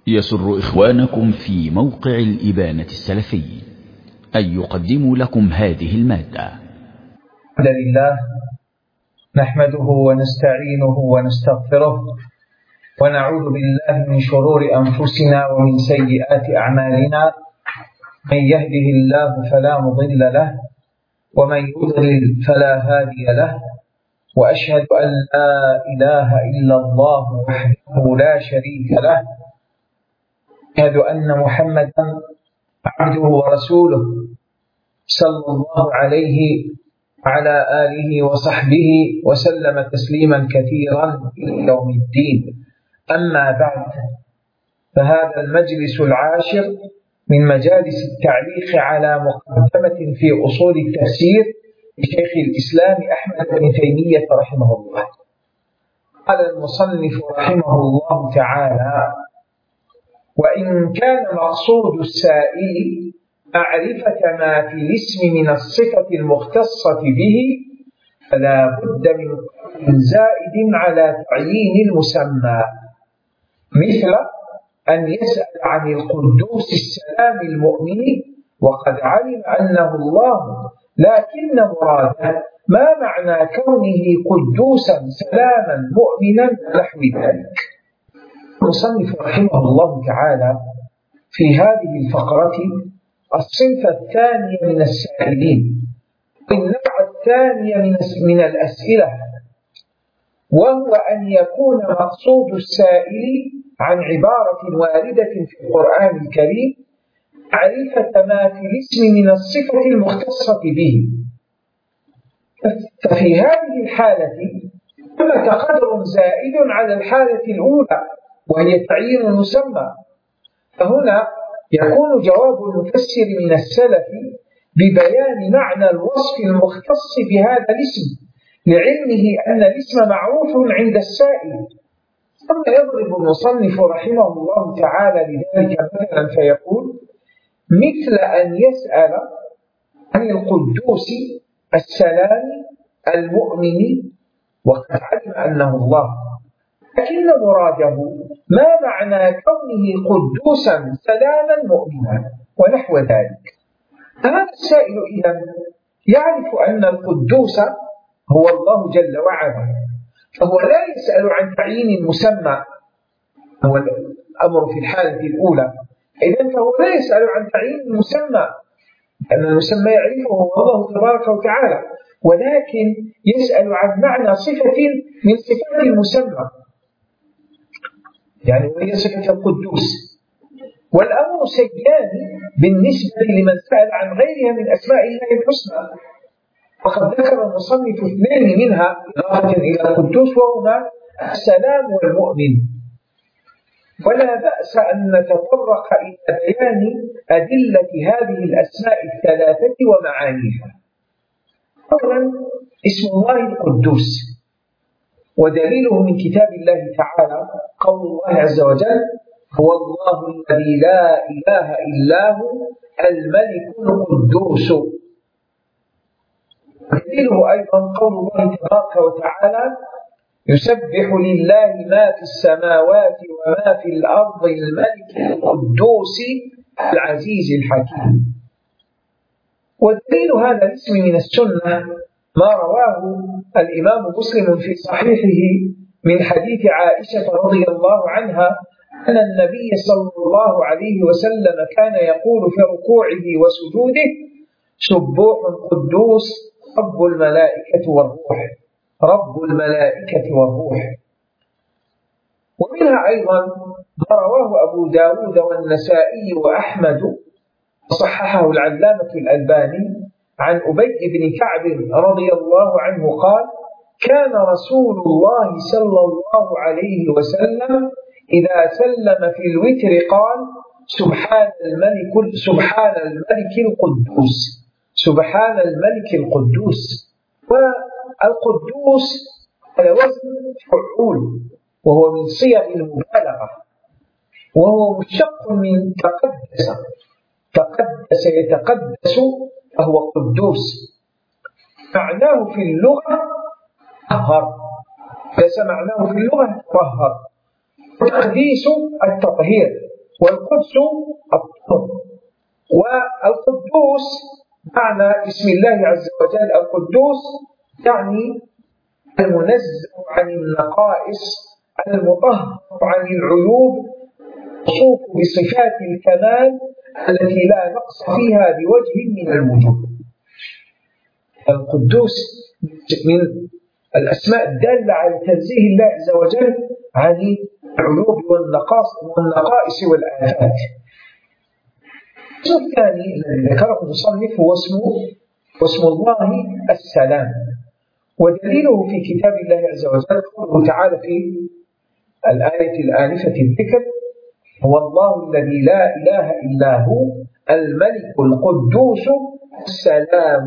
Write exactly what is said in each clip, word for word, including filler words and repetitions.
يسر إخوانكم في موقع الإبانة السلفي أن يقدموا لكم هذه المادة. الحمد لله نحمده ونستعينه ونستغفره ونعوذ بالله من شرور أنفسنا ومن سيئات أعمالنا. من يهده الله فلا مضل له ومن يضلل فلا هادي له، وأشهد أن لا إله إلا الله وحده لا شريك له، أشهد أن محمدا عبده ورسوله صلى الله عليه وعلى آله وصحبه وسلم تسليما كثيرا إلى يوم الدين. أما بعد، فهذا المجلس العاشر من مجالس التعليق على مقدمة في أصول التفسير لشيخ الإسلام أحمد بن تيمية رحمه الله. قال المصنف رحمه الله تعالى: وإن كان مقصود السائل معرفة ما في الاسم من الصفة المختصة به، فلا بد من قول زائد على تعيين المسمى، مثل أن يسأل عن القدوس السلام المؤمن وقد علم أنه الله، لكن مراده ما معنى كونه قدوسا سلاما مؤمنا نحو ذلك. المصنف رحمه الله تعالى في هذه الفقرة الصنف الثاني من السائلين، النوع الثاني من من الأسئلة، وهو أن يكون مقصود السائل عن عبارة واردة في القرآن الكريم معرفة ما في الاسم من الصفة المختصة به. ففي هذه الحالة ثمة قدر زائد على الحالة الأولى وهي تعيين المسمى، فهنا يكون جواب المفسر من السلف ببيان معنى الوصف المختص بهذا الاسم لعلمه أن الاسم معروف عند السائل. ثم يضرب المصنف رحمه الله تعالى لذلك مثلا فيقول: مثل أن يسأل عن القدوس السلام المؤمن وقد علم أنه الله، لكن مراده ما معنى كونه قدوسا سلاما مؤمنا ونحو ذلك. هذا السائل إذن يعرف أن القدوس هو الله جل وعلا، فهو لا يسأل عن تعيين المسمى، هو الأمر في الحالة الأولى، إذن فهو لا يسأل عن تعيين المسمى لأن المسمى يعرفه هو الله تبارك وتعالى، ولكن يسأل عن معنى صفة من صفات المسمى، يعني وهي صفة القدوس. والأمر سيان بالنسبة لمن سأل عن غيرها من أسماء الله الحسنى، وقد ذكر المصنف اثنين منها إضافة إلى القدوس وهما السلام والمؤمن. ولا بأس أن نتطرق إلى بيان أدلة هذه الأسماء الثلاثة ومعانيها. أولا، اسم الله القدوس، ودليله من كتاب الله تعالى قول الله عز وجل: هو الله الذي لا إله إلا هو الملك القدوس. دليله أيضا قول الله تبارك وتعالى: يسبح لله ما في السماوات وما في الأرض الملك القدوس العزيز الحكيم. ودليل هذا الاسم من السنة ما رواه الإمام مسلم في صحيحه من حديث عائشة رضي الله عنها أن النبي صلى الله عليه وسلم كان يقول في ركوعه وسجوده: سبوح قدوس رب الملائكة والروح، رب الملائكة والروح. ومنها أيضا ما رواه أبو داود والنسائي وأحمد وصححه العلامة الألباني عن أبي بن كعب رضي الله عنه قال: كان رسول الله صلى الله عليه وسلم إذا سلم في الوتر قال: سبحان الملك سبحان الملك القدوس، سبحان الملك القدوس. والقدوس على وزن فعول، وهو من صيغ المبالغة، وهو مشتق من تقدس، تقدس يتقدس فهو قدوس. معناه في اللغة طهر، ليس معناه في اللغة طهر. التقديس التطهير، والقدس الطهر. والقدوس معنى اسم الله عز وجل القدوس يعني المنزه عن النقائص، المطهر عن العيوب، موصوف بصفات الكمال التي لا نقص فيها بوجه من الوجوه. القدوس من الأسماء الدالة على تنزيه الله عز وجل عن العيوب والنقائص والآفات. الاسم الثاني الذي ذكره المصنف هو اسمه واسم الله السلام، ودليله في كتاب الله عز وجل قوله تعالى في الآية الآنفة الذكر: هو الله الذي لا إله إلا هو الملك القدوس السلام.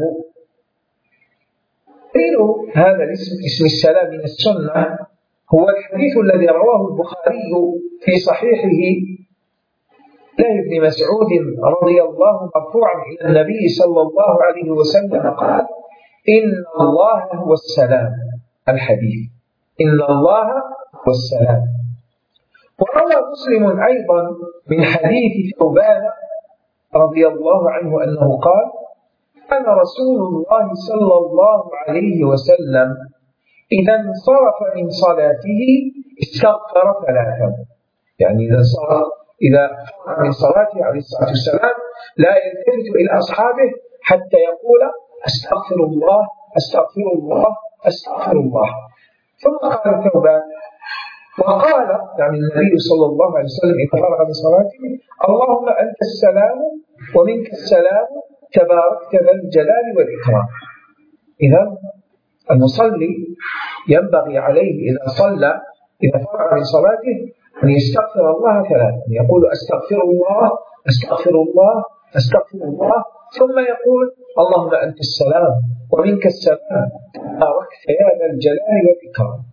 دليل هذا الاسم اسم السلام من السنة هو الحديث الذي رواه البخاري في صحيحه الله ابن مسعود رضي الله مرفوعا إلى النبي صلى الله عليه وسلم قال: إن الله هو السلام. الحديث إن الله هو السلام. وروى مسلم أيضا من حديث ثوبان رضي الله عنه أنه قال: كان رسول الله صلى الله عليه وسلم إذا انصرف من صلاته استغفر ثلاثا. يعني إذا انصرف إذا فرغ من صلاته عليه الصلاة والسلام لا يلتفت إلى أصحابه حتى يقول: أستغفر الله أستغفر الله أستغفر الله. ثم قال ثوبان: وقال يعني النبي صلى الله عليه وسلم إذا فرغ من صلاته: اللهم أنت السلام ومنك السلام تباركت ذا الجلال والإكرام. إذا المصلي ينبغي عليه إذا صلى إذا فرغ من صلاته أن يستغفر الله ثلاثا، يقول: أستغفر الله أستغفر الله أستغفر الله، ثم يقول: اللهم أنت السلام ومنك السلام تباركت يا ذا الجلال والإكرام.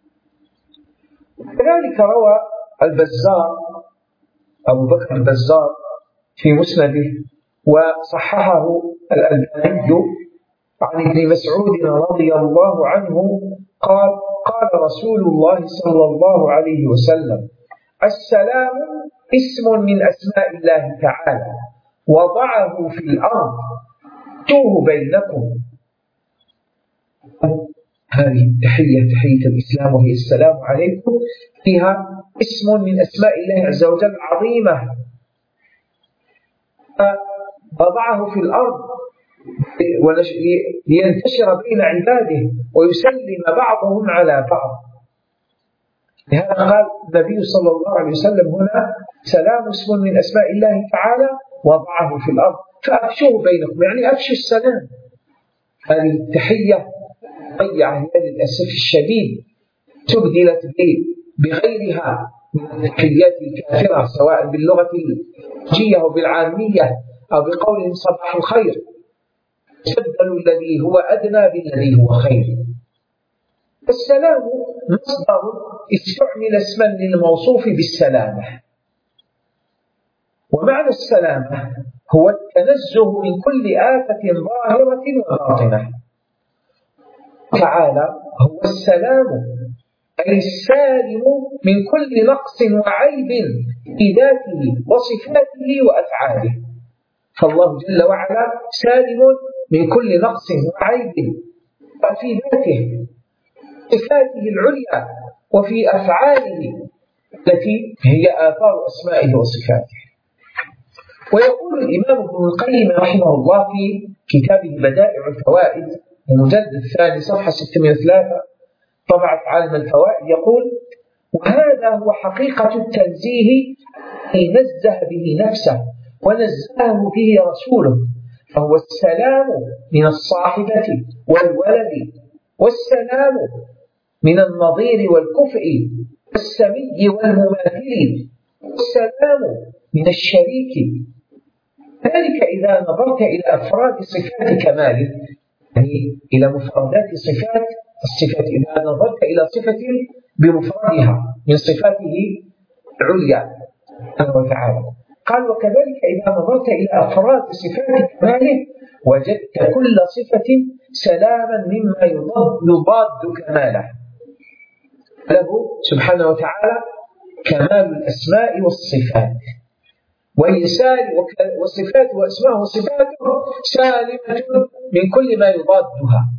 كذلك روى البزار أبو بكر البزار في مسنده وصححه الألباني عن ابن مسعود رضي الله عنه قال: قال رسول الله صلى الله عليه وسلم: السلام اسم من أسماء الله تعالى وضعه في الأرض توه بينكم. هذه تحية تحية الإسلام وهي السلام عليكم، فيها اسم من أسماء الله عز وجل عظيمة وضعه في الأرض لينتشر بين عباده ويسلم بعضهم على بعض. لهذا قال النبي صلى الله عليه وسلم هنا: سلام اسم من أسماء الله تعالى وضعه في الأرض فأفشوه بينكم، يعني أفشوا السلام. هذه التحية ضيعها للأسف الشديد، تبدلت بغيرها من التحيات الكافرة سواء باللغة الجية أو بالعامية أو بقول صباح الخير، تبدل الذي هو أدنى بالذي هو خير. السلام مصدر استعمل اسما للموصوف بالسلامة، ومعنى السلامة هو التنزه من كل آفة ظاهرة وباطنة. تعالى هو السلام أي السالم من كل نقص وعيب في ذاته وصفاته وأفعاله. فالله جل وعلا سالم من كل نقص وعيب في ذاته صفاته العليا وفي أفعاله التي هي آثار أسمائه وصفاته. ويقول الإمام ابن القيم رحمه الله في كتابه بدائع الفوائد المجلد الثاني صفحة ستمائة وثلاثة طبعة عالم الفوائد يقول: وهذا هو حقيقة التنزيه الذي نزه به نفسه ونزهه به رسوله، فهو السلام من الصاحبة والولد، والسلام من النظير والكفء والسمي والمماثل، والسلام من الشريك. ذلك إذا نظرت إلى أفراد صفات كماله، يعني إلى مفردات صفات الصفات، إذا نظرت إلى صفة بمفردها من صفاته العليا سبحانه وتعالى. قال: وكذلك إذا نظرت إلى أفراد صفات كماله وجدت كل صفة سلاما مما يضاد كماله. له سبحانه وتعالى كمال الأسماء والصفات، وهي سالمة، وصفاته وأسماءه وصفاته سالمة من كل ما يضادها.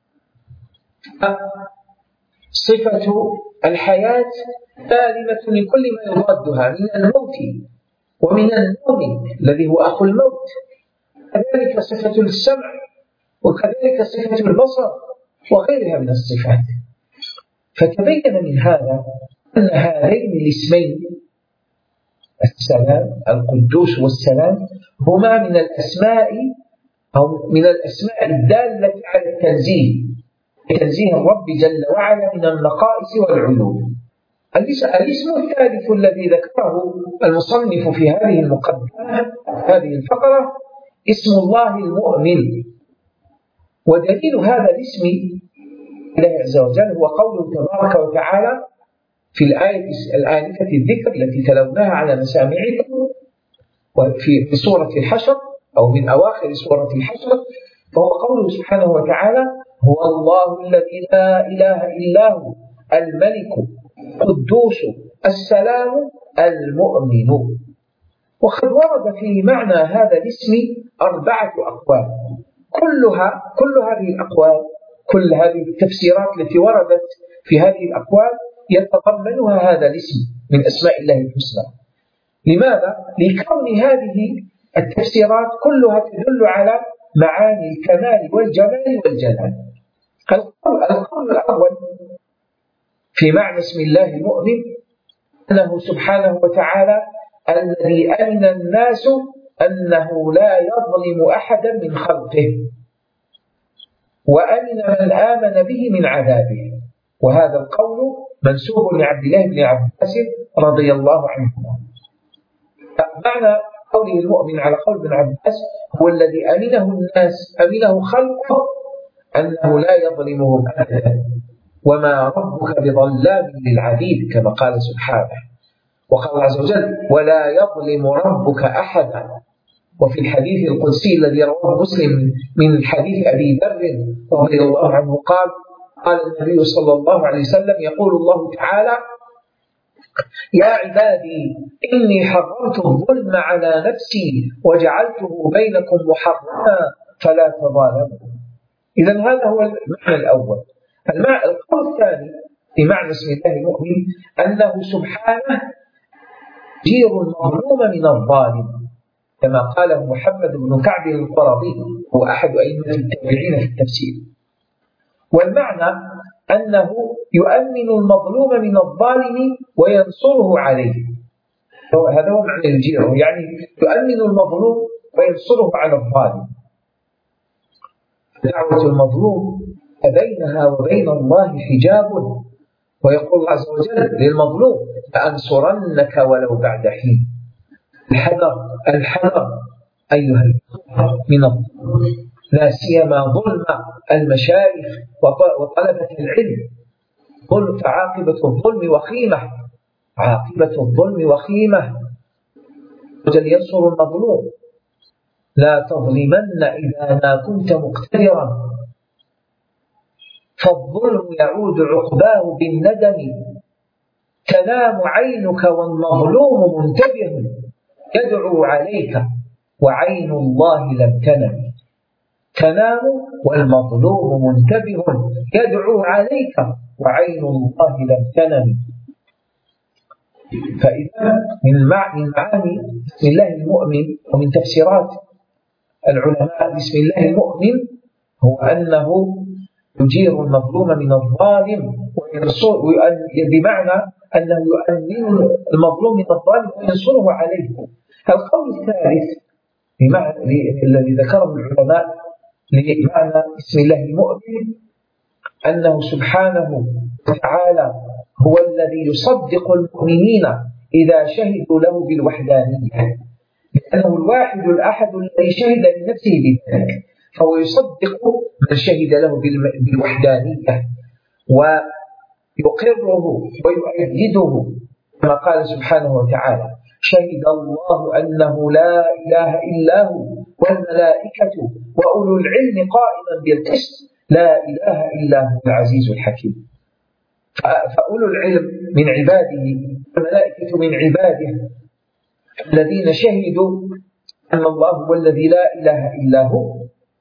صفة الحياة سالمة من كل ما يضادها من الموت ومن النوم الذي هو أخو الموت، كذلك صفة السمع، وكذلك صفة البصر وغيرها من الصفات. فتبين من هذا أن هذين الاسمين السلام القدوس والسلام هما من الأسماء أو من الأسماء الدالة على التنزيه، تنزيه الرب جل وعلا من النقائص والعيوب. الاسم الثالث الذي ذكره المصنف في هذه المقدمة هذه الفقرة اسم الله المؤمن. ودليل هذا الاسم الله عز وجل هو قوله تبارك وتعالى في الآية الآنفة الذكر التي تلوناها على مسامعكم وفي سورة الحشر أو من أواخر سورة الحشر، فهو قوله سبحانه وتعالى هو الله الذي لا إله إلا هو الملك القدوس السلام المؤمن. وقد ورد في معنى هذا الاسم أربعة أقوال، كلها كل هذه الأقوال كل هذه التفسيرات التي وردت في هذه الأقوال يتضمنها هذا الاسم من أسماء الله الحسنى. لماذا؟ لكون هذه التفسيرات كلها تدل على معاني الكمال والجمال والجلال. القول الأول في معنى اسم الله المؤمن أنه سبحانه وتعالى الذي أمن الناس أنه لا يظلم أحدا من خلقه، وأمن من آمن به من عذابه. وهذا القول منسوب لعبد الله بن عباس رضي الله عنهما. معنى قوله المؤمن على قول ابن عباس هو الذي أمنه الناس أمنه خلقه أنه لا يظلمهم أبدا، وما ربك بظلام للعبيد كما قال سبحانه. وقال الله عز وجل ولا يظلم ربك أحدا. وفي الحديث القدسي الذي رواه مسلم من حديث أبي ذر رضي الله عنه قال قال النبي صلى الله عليه وسلم يقول الله تعالى يا عبادي إني حرمت الظلم على نفسي وجعلته بينكم محرما فلا تظالموا. إذن هذا هو المعنى الأول. القول الثاني في معنى اسم الله المؤمن أنه سبحانه يجير المظلوم من الظالم كما قاله محمد بن كعب القرظي هو أحد أئمة التابعين في التفسير. والمعنى أنه يؤمن المظلوم من الظالم وينصره عليه. هذا هو معنى الجير، يعني يؤمن المظلوم وينصره على الظالم. دعوة المظلوم بينها وبين الله حجاب، ويقول الله عز وجل للمظلوم لأنصرنك ولو بعد حين. الحذر الحذر أيها من الظلم، لا سيما ظلم المشايخ وطلبة العلم. ظلم فعاقبة الظلم وخيمة، عاقبة الظلم وخيمة. وجل ينصر المظلوم لا تظلمن إذا ما كنت مقتدرا، فالظلم يعود عقباه بالندم. تنام عينك والمظلوم منتبه يدعو عليك وعين الله لم تنم. تنام والمظلوم منتبه يدعو عليك وعين الله لم تنم. فإذا من معاني بسم الله المؤمن ومن تفسيرات العلماء بسم الله المؤمن هو أنه يجير المظلوم من الظالم وينصر، بمعنى أنه يؤمن المظلوم من الظالم وينصره عليه. القول الثالث الذي ذكره العلماء لمعنى اسم الله المؤمن أنه سبحانه وتعالى هو الذي يصدق المؤمنين إذا شهدوا له بالوحدانية، لأنه الواحد الأحد الذي شهد لنفسه بذلك، فهو يصدق من شهد له بالوحدانية ويقره ويؤيده كما قال سبحانه وتعالى شهد الله أنه لا إله إلا هو والملائكة وأولو العلم قائما بالقسط لا إله إلا هو العزيز الحكيم. فأولو العلم من عباده والملائكة من عباده، الذين شهدوا أن الله هو الذي لا إله إلا هو،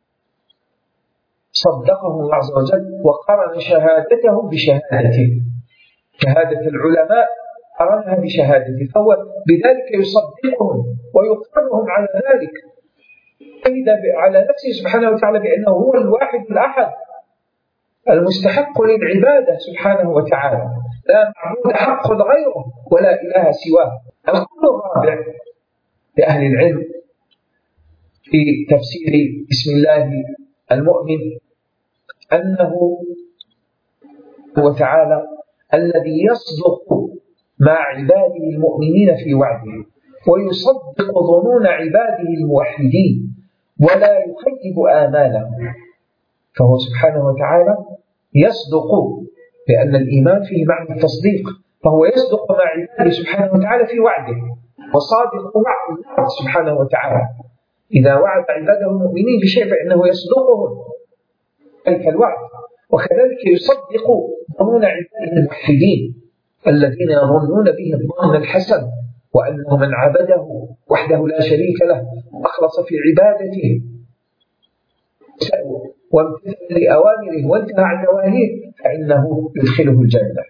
صدقهم الله عز وجل وقرن شهادته بشهادته، شهادة العلماء قرنها بشهادته، فهو بذلك يصدقهم ويقرهم على ذلك، شهد على نفسه سبحانه وتعالى بأنه هو الواحد الأحد المستحق للعبادة سبحانه وتعالى، لا معبود حق غيره ولا إله سواه. القول الرابع لأهل العلم في تفسير بسم الله المؤمن أنه هو تعالى الذي يصدق مع عباده المؤمنين في وعده، ويصدق ظنون عباده الموحدين ولا يخيب آمالهم، فهو سبحانه وتعالى يصدق، لأن الإيمان فيه معنى التصديق، فهو يصدق مع عباده سبحانه وتعالى في وعده، وصادق وعد سبحانه وتعالى إذا وعد عباده المؤمنين بشيء فإنه يصدقهم ذلك الوعد، وكذلك يصدق ظنون عباده الموحدين الذين يظنون به الظن الحسن، وأنه من عبده وحده لا شريك له وأخلص في عبادته وامتثل لأوامره وانتهى عن نواهيه فإنه يدخله الجنة.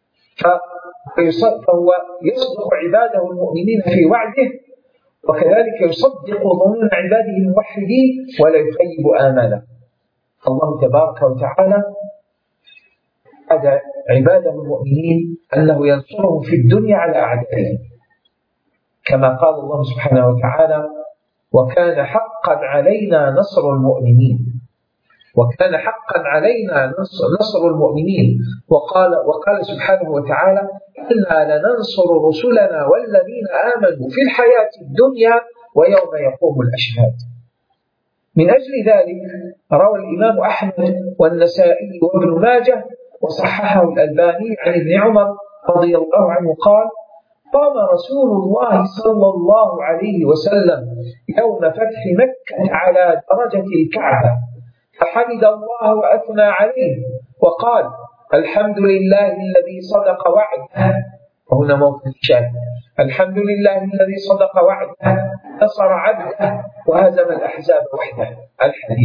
فهو يصدق عباده المؤمنين في وعده، وكذلك يصدق ظنون عباده الموحدين ولا يخيب آماله. الله تبارك وتعالى وعد عباده المؤمنين أنه ينصرهم في الدنيا على أعدائهم، كما قال الله سبحانه وتعالى: وكان حقا علينا نصر المؤمنين، وكان حقا علينا نصر المؤمنين. وقال, وقال سبحانه وتعالى: إنا لننصر رسلنا والذين آمنوا في الحياة الدنيا ويوم يقوم الأشهاد. من أجل ذلك روى الإمام أحمد والنسائي وابن ماجه وصححه الألباني عن ابن عمر رضي الله عنه قال: قام رسول الله صلى الله عليه وسلم يوم فتح مكة على درجة الكعبة فحمد الله وأثنى عليه وقال: الحمد لله الذي صدق وعده. وهنا موقف الشاهد: الحمد لله الذي صدق وعده نصر عبده وهزم الأحزاب وحده. الحديث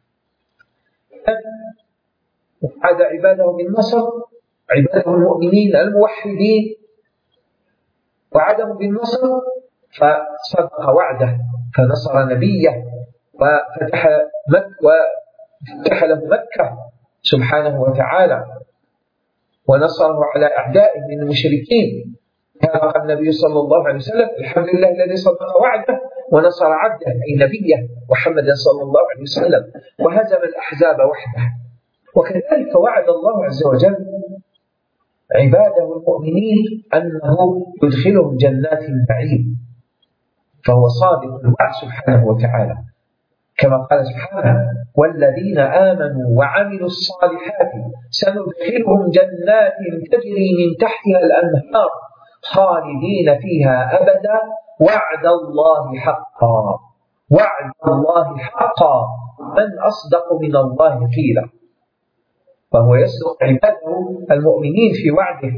وعد عباده بالنصر، عباده المؤمنين الموحدين وعدهم بالنصر، فصدق وعده فنصر نبيه وفتح مكة وفتح له مكة سبحانه وتعالى ونصره على أعدائه من المشركين. قال النبي صلى الله عليه وسلم: الحمد لله الذي صدق وعده ونصر عبده، أي نبيه محمد صلى الله عليه وسلم، وهزم الأحزاب وحده. وكذلك وعد الله عز وجل عباده المؤمنين أنه يدخلهم جنات النعيم، فهو صادق الوعد سبحانه وتعالى، كما قال سبحانه: والذين آمنوا وعملوا الصالحات سندخلهم جنات تجري من تحتها الأنهار خالدين فيها أبدا وعد الله حقا. وعد الله حقا، من أصدق من الله قيلا. فهو يصدق عباده المؤمنين في وعده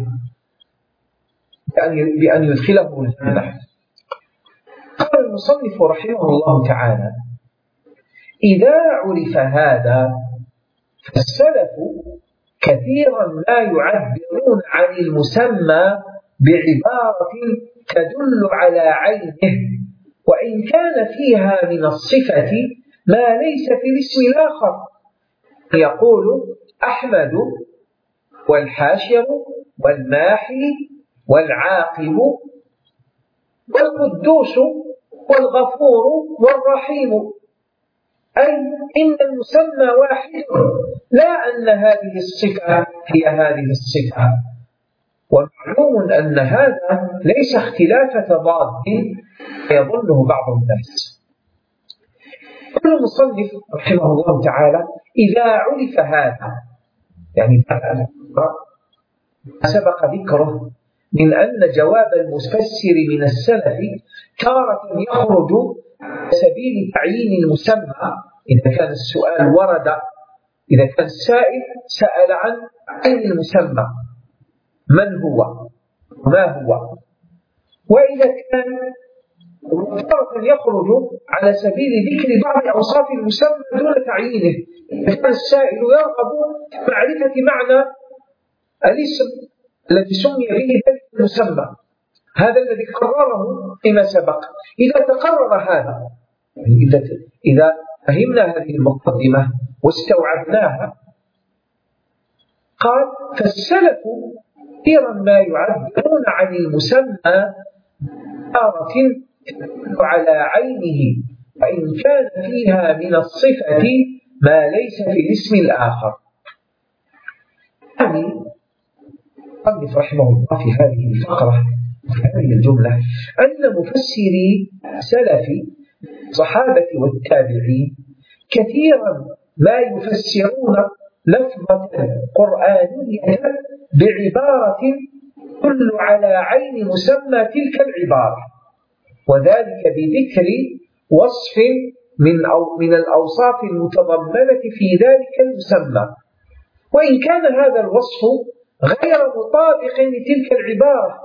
بأن يدخلهم الجنة. قال المصنف رحمه الله تعالى: إذا عرف هذا فالسلف كثيرا ما يعبرون عن المسمى بعبارة تدل على عينه، وإن كان فيها من الصفة ما ليس في الاسم الآخر. يقول: أحمد والحاشر والماحي والعاقب والقدوس والغفور والرحيم، أي إن المسمى واحد، لا أن هذه الصفة هي هذه الصفة. ومعلوم أن هذا ليس اختلاف تضاد يظنه بعض الناس. قال المصنف رحمه الله تعالى: إذا عرف هذا، يعني سبق ذكره من أن جواب المفسر من السلف تارة يخرج سبيل تعيين المسمى إذا كان السؤال ورد، إذا كان السائل سأل عن عين المسمى من هو وما هو، وإذا كان وتارة يخرج على سبيل ذكر بعض أوصاف المسمى دون تعيينه. كان السائل يرغب في معرفة معنى الاسم الذي سمي به ذلك المسمى، هذا الذي قرره فيما سبق. إذا تقرر هذا، إذا فهمنا هذه المقدمة واستوعبناها، قال: فالسلف كثيرا ما يعبرون عن المسمى عبارة على عينه، وإن كان فيها من الصفة ما ليس في الاسم الآخر. يعني المصنف رحمه الله في هذه الفقرة في هذه الجملة أن مفسري سلف الصحابة والتابعين كثيرا ما يفسرون لفظة قرآنية بعبارة تدل على عين مسمى تلك العبارة، وذلك بذكر وصف من أو من الأوصاف المتضمنة في ذلك المسمى، وإن كان هذا الوصف غير مطابق لتلك العبارة.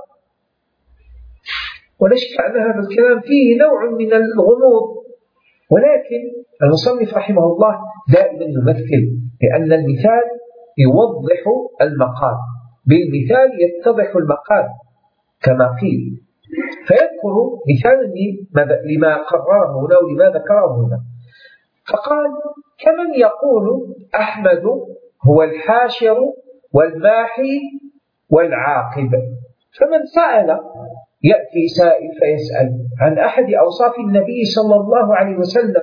ولا شك أن هذا الكلام فيه نوع من الغموض، ولكن المصنف رحمه الله دائما يمثل، لأن المثال يوضح المقال، بالمثال يتضح المقال كما قيل. فيذكر مثالا لما قرره هنا ولما ذكره هنا، فقال: كمن يقول أحمد هو الحاشر والماحي والعاقب. فمن سأل، يأتي سائل فيسأل عن أحد أوصاف النبي صلى الله عليه وسلم،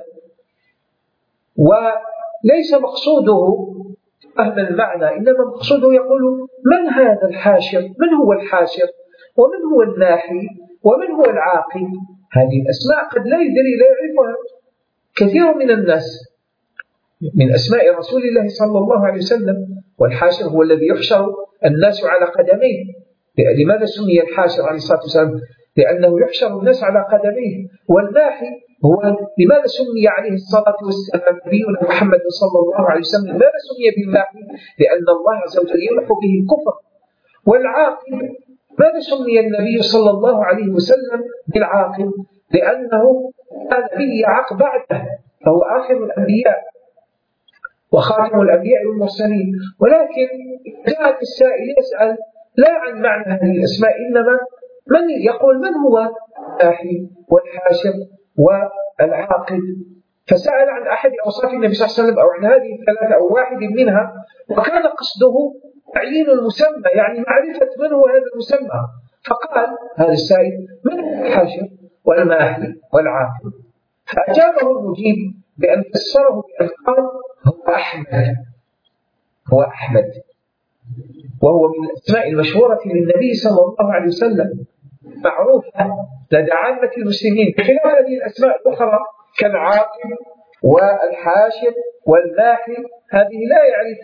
وليس مقصوده فهم المعنى، إنما مقصوده يقول: من هذا الحاشر؟ من هو الحاشر؟ ومن هو الناحي؟ ومن هو العاقب؟ هذه الأسماء قد لا يدري لا يعرفها كثير من الناس من أسماء رسول الله صلى الله عليه وسلم. والحاشر هو الذي يحشر الناس على قدميه. لماذا سمي الحاشر عليه الصلاة والسلام؟ لأنه يحشر الناس على قدميه. والناحي هو لماذا سمي عليه الصلاة والسلام نبينا محمد صلى الله عليه وسلم؟ لماذا سمي بالناحي؟ لأن الله عز وجل يمحو به الكفر. والعاقب ماذا سمي النبي صلى الله عليه وسلم بالعاقب؟ لأنه النبي عقب بعده، فهو آخر الأنبياء وخاتم الأنبياء والمرسلين. ولكن جاء السائل يسأل لا عن معنى هذه الأسماء، إنما من يقول من هو الناحي والحاشر والعاقب. فسأل عن أحد أوصاف النبي صلى الله عليه وسلم أو عن هذه الثلاثة أو واحد منها، وكان قصده تعيين المسمى، يعني معرفة من هو هذا المسمى. فقال هذا السائل: من هو الحاشر والماحي والعاقب؟ فأجابه المجيب بأن فسره بأن قال: هو أحمد، هو أحمد، وهو من الأسماء المشهورة للنبي صلى الله عليه وسلم، معروفة لدى عامة المسلمين، بخلاف هذه الأسماء الأخرى كالعاقب والحاشر والماحي، هذه لا يعرف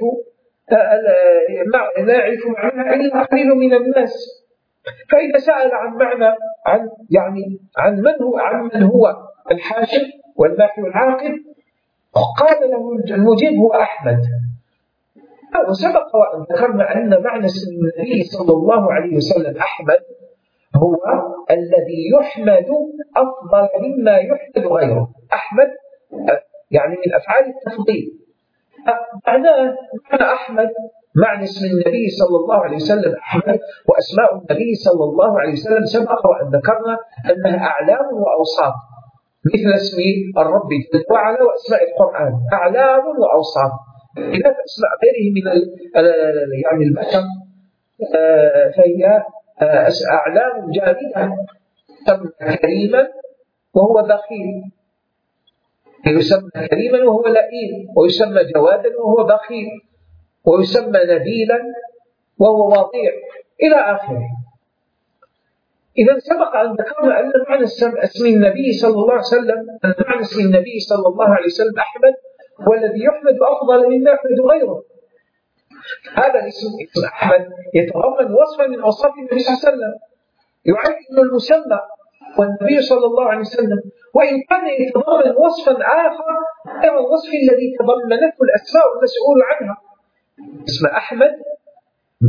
لا يعرف معناها إلا قليل من الناس. فإذا سأل عن معنى عن يعني عن من هو عن من هو الحاشر والماحي والعاقب، قال له المجيب: هو أحمد. وسبق وأن ذكرنا أن معنى اسم النبي صلى الله عليه وسلم أحمد هو الذي يحمد أفضل مما يحمد غيره. أحمد يعني من أفعال التفضيل. معناه معنى أحمد معنى اسم النبي صلى الله عليه وسلم أحمد، وأسماء النبي صلى الله عليه وسلم سبق وأن ذكرنا أنها أعلام وأوصاف، مثل اسم الرب جل وعلا وأسماء القرآن أعلام وأوصاف، خلاف أسماء غيره من يعني البشر فهي أعلام جامدة. يسمى كريما وهو بخيل، يسمى كريما وهو لئيم، ويسمى جوادا وهو بخيل، ويسمى نبيلا وهو وضيع إلى آخره. إذا سبق أن ذكرنا أن معنى اسم النبي صلى الله عليه وسلم أن معنى اسم النبي صلى الله عليه وسلم أحمد هو الذي يحمد أفضل مما يحمد غيره. هذا الاسم اسم أحمد يتضمن وصفا من أوصاف النبي صلى الله عليه وسلم، يعين المسمى والنبي صلى الله عليه وسلم، وإن كان يتضمن وصفا آخر غير الوصف الذي تضمنته الأسماء المسؤول عنها. اسم أحمد،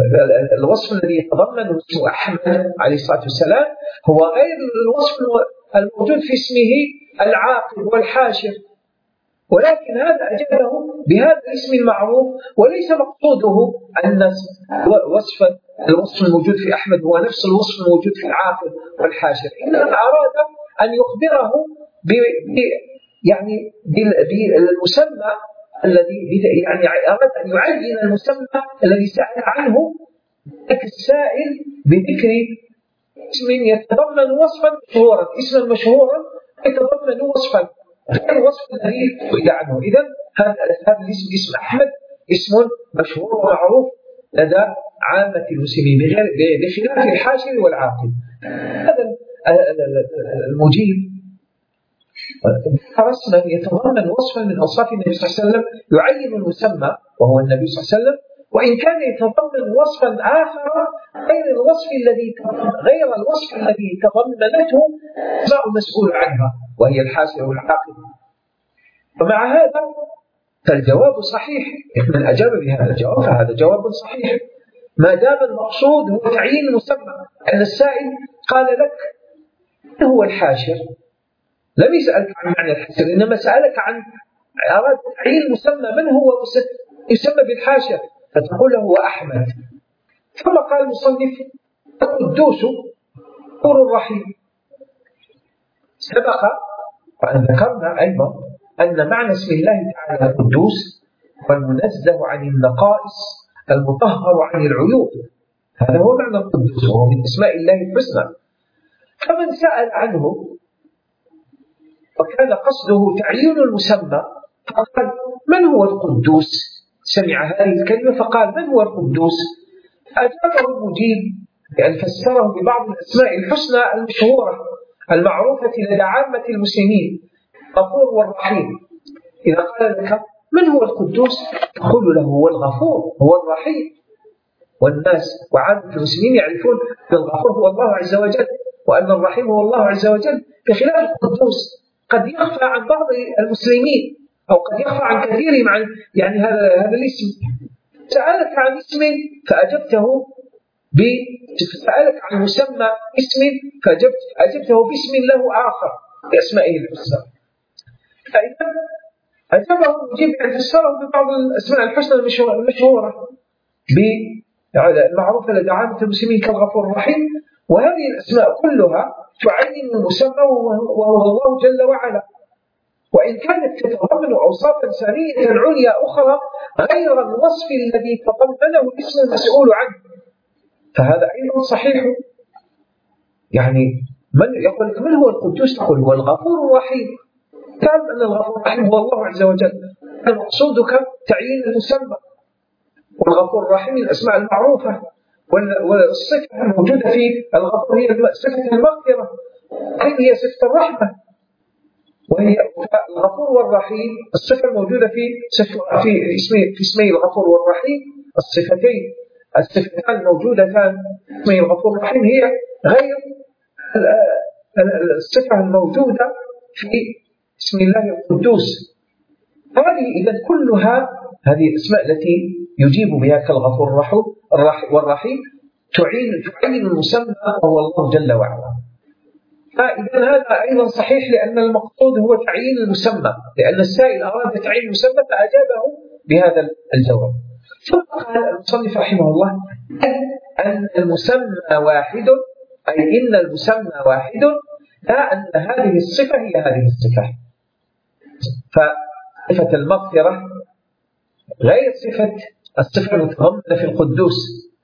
الوصف الذي يتضمن اسم أحمد عليه الصلاة والسلام هو غير الوصف الموجود في اسمه العاقب والحاشر، ولكن هذا أجابه بهذا الاسم المعروف، وليس مقصوده أن وصف الوصف الموجود في أحمد هو نفس الوصف الموجود في العاقب والحاشر، إنما أراد أن يخبره ب يعني بالمسمى الذي يعني أراد أن يعين المسمى الذي سأل عنه السائل بذكر اسم يتضمن وصفا مشهورا، اسما مشهورا يتضمن وصفا غير الوصف الذي سئل عنه. إذن هذا الاسم اسم أحمد اسم مشهور ومعروف لدى عامة المسلمين بخلاف الحاشر والعاقل. هذا المجيب رسما يتضمن وصفا من أوصاف النبي صلى الله عليه وسلم يعين المسمى وهو النبي صلى الله عليه وسلم، وإن كان يتضمن وصفا آخر غير الوصف الذي غير الوصف الذي تضمنته أسماء المسؤول عنها وهي الحاشر والعاقل. ومع هذا فالجواب صحيح، من أجاب بهذا الجواب فهذا جواب صحيح ما دام المقصود هو تعيين المسمى. أن السائل قال لك من هو الحاشر، لم يسألك عن معنى الحاشر، إنما سألك عن أراد تعيين المسمى من هو يسمى بالحاشر، فتقول له هو أحمد. ثم قال المصنف القدوس غفور رحيم. سبق وأن ذكرنا أيضا أن معنى اسم الله تعالى القدوس هو المنزه عن النقائص المطهر عن العيوب، هذا هو معنى القدوس وهو من أسماء الله الحسنى. فمن سأل عنه وكان قصده تعيين المسمى فقال من هو القدوس، سمع هذه الكلمة فقال من هو القدوس، فأجابه المجيب بأن فسره ببعض الأسماء الحسنى المشهورة المعروفة لدى عامة المسلمين الغفور والرحيم. إذا قال لك من هو القدوس تقول له هو الغفور هو الرحيم، والناس وعامة المسلمين يعرفون أن الغفور هو الله عز وجل وأن الرحيم هو الله عز وجل، بخلاف القدوس قد يخفى عن بعض المسلمين أو قد يخفى عن كثيرهم عن يعني هذا هذا الاسم. سألك عن اسم فأجبته ب سألك عن مسمى اسم فأجبت أجبته باسم له آخر بأسمائه الحسنى. فإذا أجابه المجيب أن فسره ببعض الأسماء الحسنى المشهورة بالمعروفة لدى عامة المسلمين كالغفور الرحيم، وهذه الأسماء كلها تعين المسمى وهو الله جل وعلا، وإن كانت تتضمن أوصافا ثانية عليا أخرى غير الوصف الذي تضمنه الاسم المسؤول عنه، فهذا أيضا صحيح. يعني من يقول لك من هو القدوس تقول هو الغفور الرحيم، تعلم أن الغفور الرحيم هو الله عز وجل، مقصودك تعيين المسمى، والغفور الرحيم الأسماء المعروفة، والصفة الموجودة في الغفور هي صفة المغفرة، هي صفة الرحمة، وهي الغفور والرحيم الصفة الموجودة في في اسمي في اسمي الغفور والرحيم الصفتين الصفتان الموجودتان في اسمي الغفور الرحيم هي غير الصفة الموجودة في اسم الله القدوس. هذه إذا كلها هذه الأسماء التي يجيب بها كالغفور والرحيم تعين تعين المسمى وهو الله جل وعلا. فإذا هذا أيضا صحيح لأن المقصود هو تعيين المسمى، لأن السائل أراد تعيين المسمى فأجابه بهذا الجواب. ثم قال المصنف رحمه الله أن المسمى واحد، أي إن المسمى واحد، لا أن هذه الصفة هي هذه الصفة. فصفة المغفرة غير صفة الصفة المتضمنة في القدوس،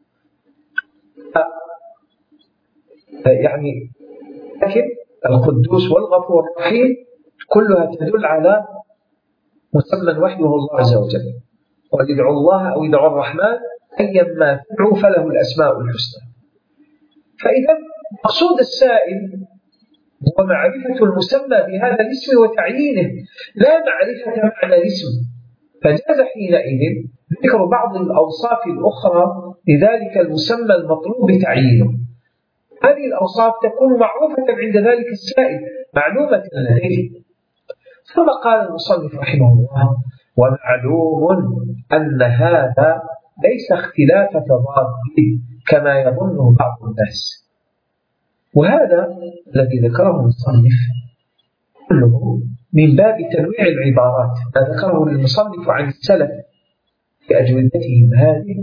يعني لكن القدوس والغفور الرحيم كلها تدل على مسمى واحد وهو الله عز وجل، ويدعو الله أو يدعو الرحمن أيما تدعو فله الأسماء الحسنى. فإذا مقصود السائل هو معرفة المسمى بهذا الاسم وتعيينه، لا معرفة معنى الاسم، فجاز حينئذ ذكر بعض الأوصاف الأخرى لذلك المسمى المطلوب تعيينه. هذه الأوصاف تكون معروفة عند ذلك السائل معلومة لديه. ثم قال المصنف رحمه الله ومعلوم أن هذا ليس اختلاف تضاد كما يظنه بعض الناس. وهذا الذي ذكره المصنف كله من باب تنويع العبارات، ما ذكره المصنف عن السلف في أجوبتهم هذه.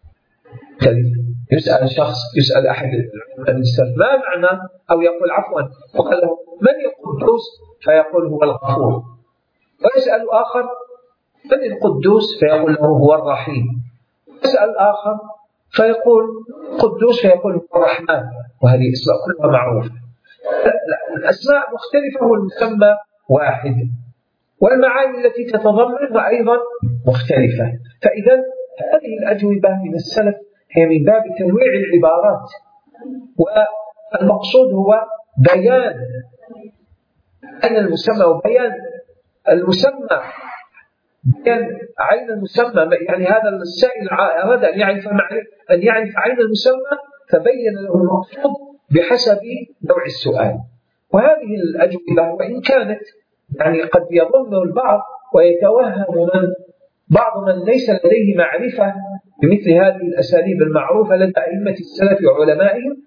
يسأل شخص، يسأل أحد من السلف ما معنى، أو يقول عفوا وقال له من القدوس، فيقول هو الغفور. ويسأل آخر من القدوس، فيقول له هو الرحيم. يسأل آخر فيقول قدوس، فيقول هو الرحمن. وهذه أسماء كلها معروفة. الأسماء مختلفة والمسمى واحد، والمعاني التي تتضمنها أيضا مختلفة. فإذا هذه الأجوبة من السلف هي من باب تنويع العبارات، والمقصود هو بيان أين المسمى وبيان المسمى، بيان عين المسمى. يعني هذا السائل أراد أن يعرف أن يعرف عين المسمى، فبين له المقصود بحسب نوع السؤال. وهذه الأجوبة وإن كانت يعني قد يظن البعض ويتوهم من بعض من ليس لديه معرفة بمثل هذه الأساليب المعروفة لدى أئمة السلف وعلمائهم،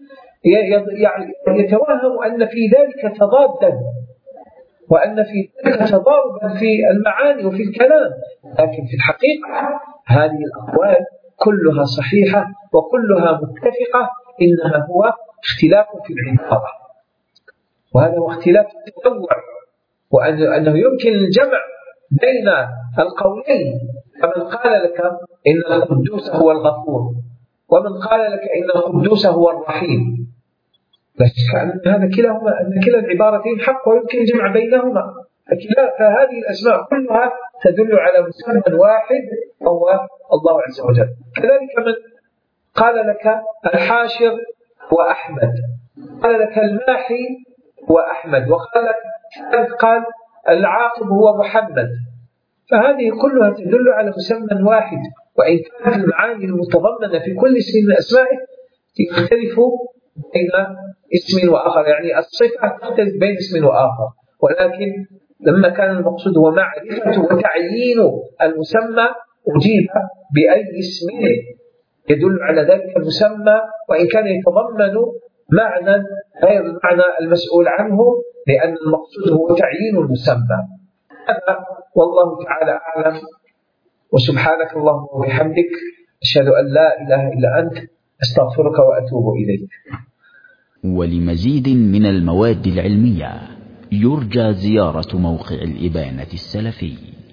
يتوهم أن في ذلك تضادا، وأن في ذلك تضاربا في المعاني وفي الكلام. لكن في الحقيقة هذه الأقوال كلها صحيحة وكلها متفقة، إنما هو اختلاف في العبارة، وهذا هو اختلاف التنوع، وأنه يمكن الجمع بين القولين. فمن قال لك إن القدوس هو الغفور، ومن قال لك إن القدوس هو الرحيم، لا شك أن هذا كلاهما، أن كلا العبارتين حق ويمكن الجمع بينهما. فهذه الأسماء كلها تدل على مسمى واحد هو الله عز وجل. كذلك من قال لك الحاشر وأحمد، قال لك الماحي وأحمد، وقال لك قال العاقب هو محمد، فهذه كلها تدل على مسمى واحد، وإن كانت المعاني المتضمنة في كل اسم من أسمائه تختلف بين اسم وآخر، يعني الصفة تختلف بين اسم وآخر، ولكن لما كان المقصود هو معرفة وتعيين المسمى أجيب بأي اسم يدل على ذلك المسمى، وإن كان يتضمن معنى غير المعنى المسؤول عنه، لأن المقصود هو تعيين المسمى. هذا والله تعالى أعلم. وسبحانك اللهم وبحمدك، أشهد أن لا إله إلا أنت، أستغفرك وأتوب إليك. ولمزيد من المواد العلمية يرجى زيارة موقع الإبانة السلفي.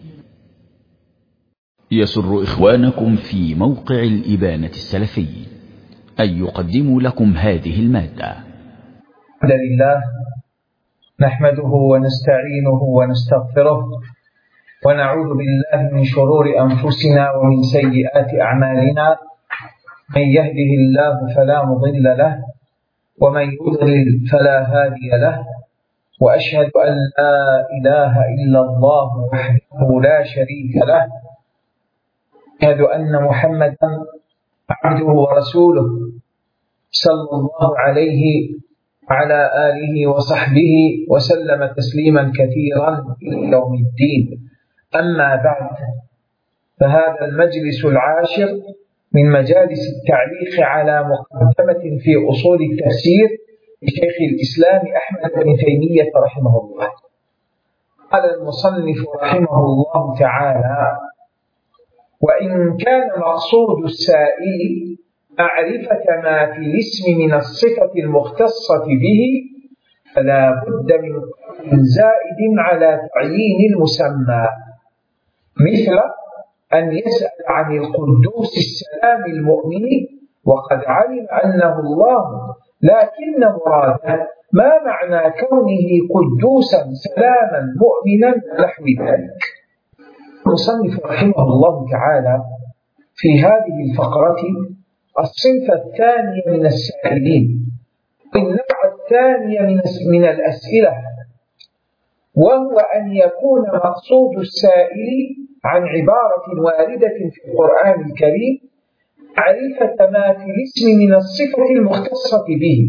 يسر إخوانكم في موقع الإبانة السلفي أن يقدموا لكم هذه المادة. الحمد لله نحمده ونستعينه ونستغفره، ونعوذ بالله من شرور أنفسنا ومن سيئات أعمالنا. من يهده الله فلا مضل له، ومن يضلل فلا هادي له، وأشهد أن لا إله إلا الله وحده لا شريك له، أشهد أن محمدا عبده ورسوله صلى الله عليه وعلى آله وصحبه وسلم تسليما كثيرا إلى يوم الدين. أما بعد، فهذا المجلس العاشر من مجالس التعليق على مقدمة في أصول التفسير لشيخ الإسلام أحمد بن تيمية رحمه الله. قال المصنف رحمه الله تعالى: وإن كان مقصود السائل معرفة ما في الاسم من الصفة المختصة به، فلا بد من زائد على تعيين المسمى، مثل أن يسأل عن القدوس السلام المؤمن وقد علم أنه الله، لكن مراده ما معنى كونه قدوسا سلاما مؤمنا نحو ذلك. المصنف رحمه الله تعالى في هذه الفقرة الصنف الثاني من السائلين، النوع الثاني من من الأسئلة، وهو أن يكون مقصود السائل عن عبارة واردة في القرآن الكريم معرفة ما في الاسم من الصفة المختصة به.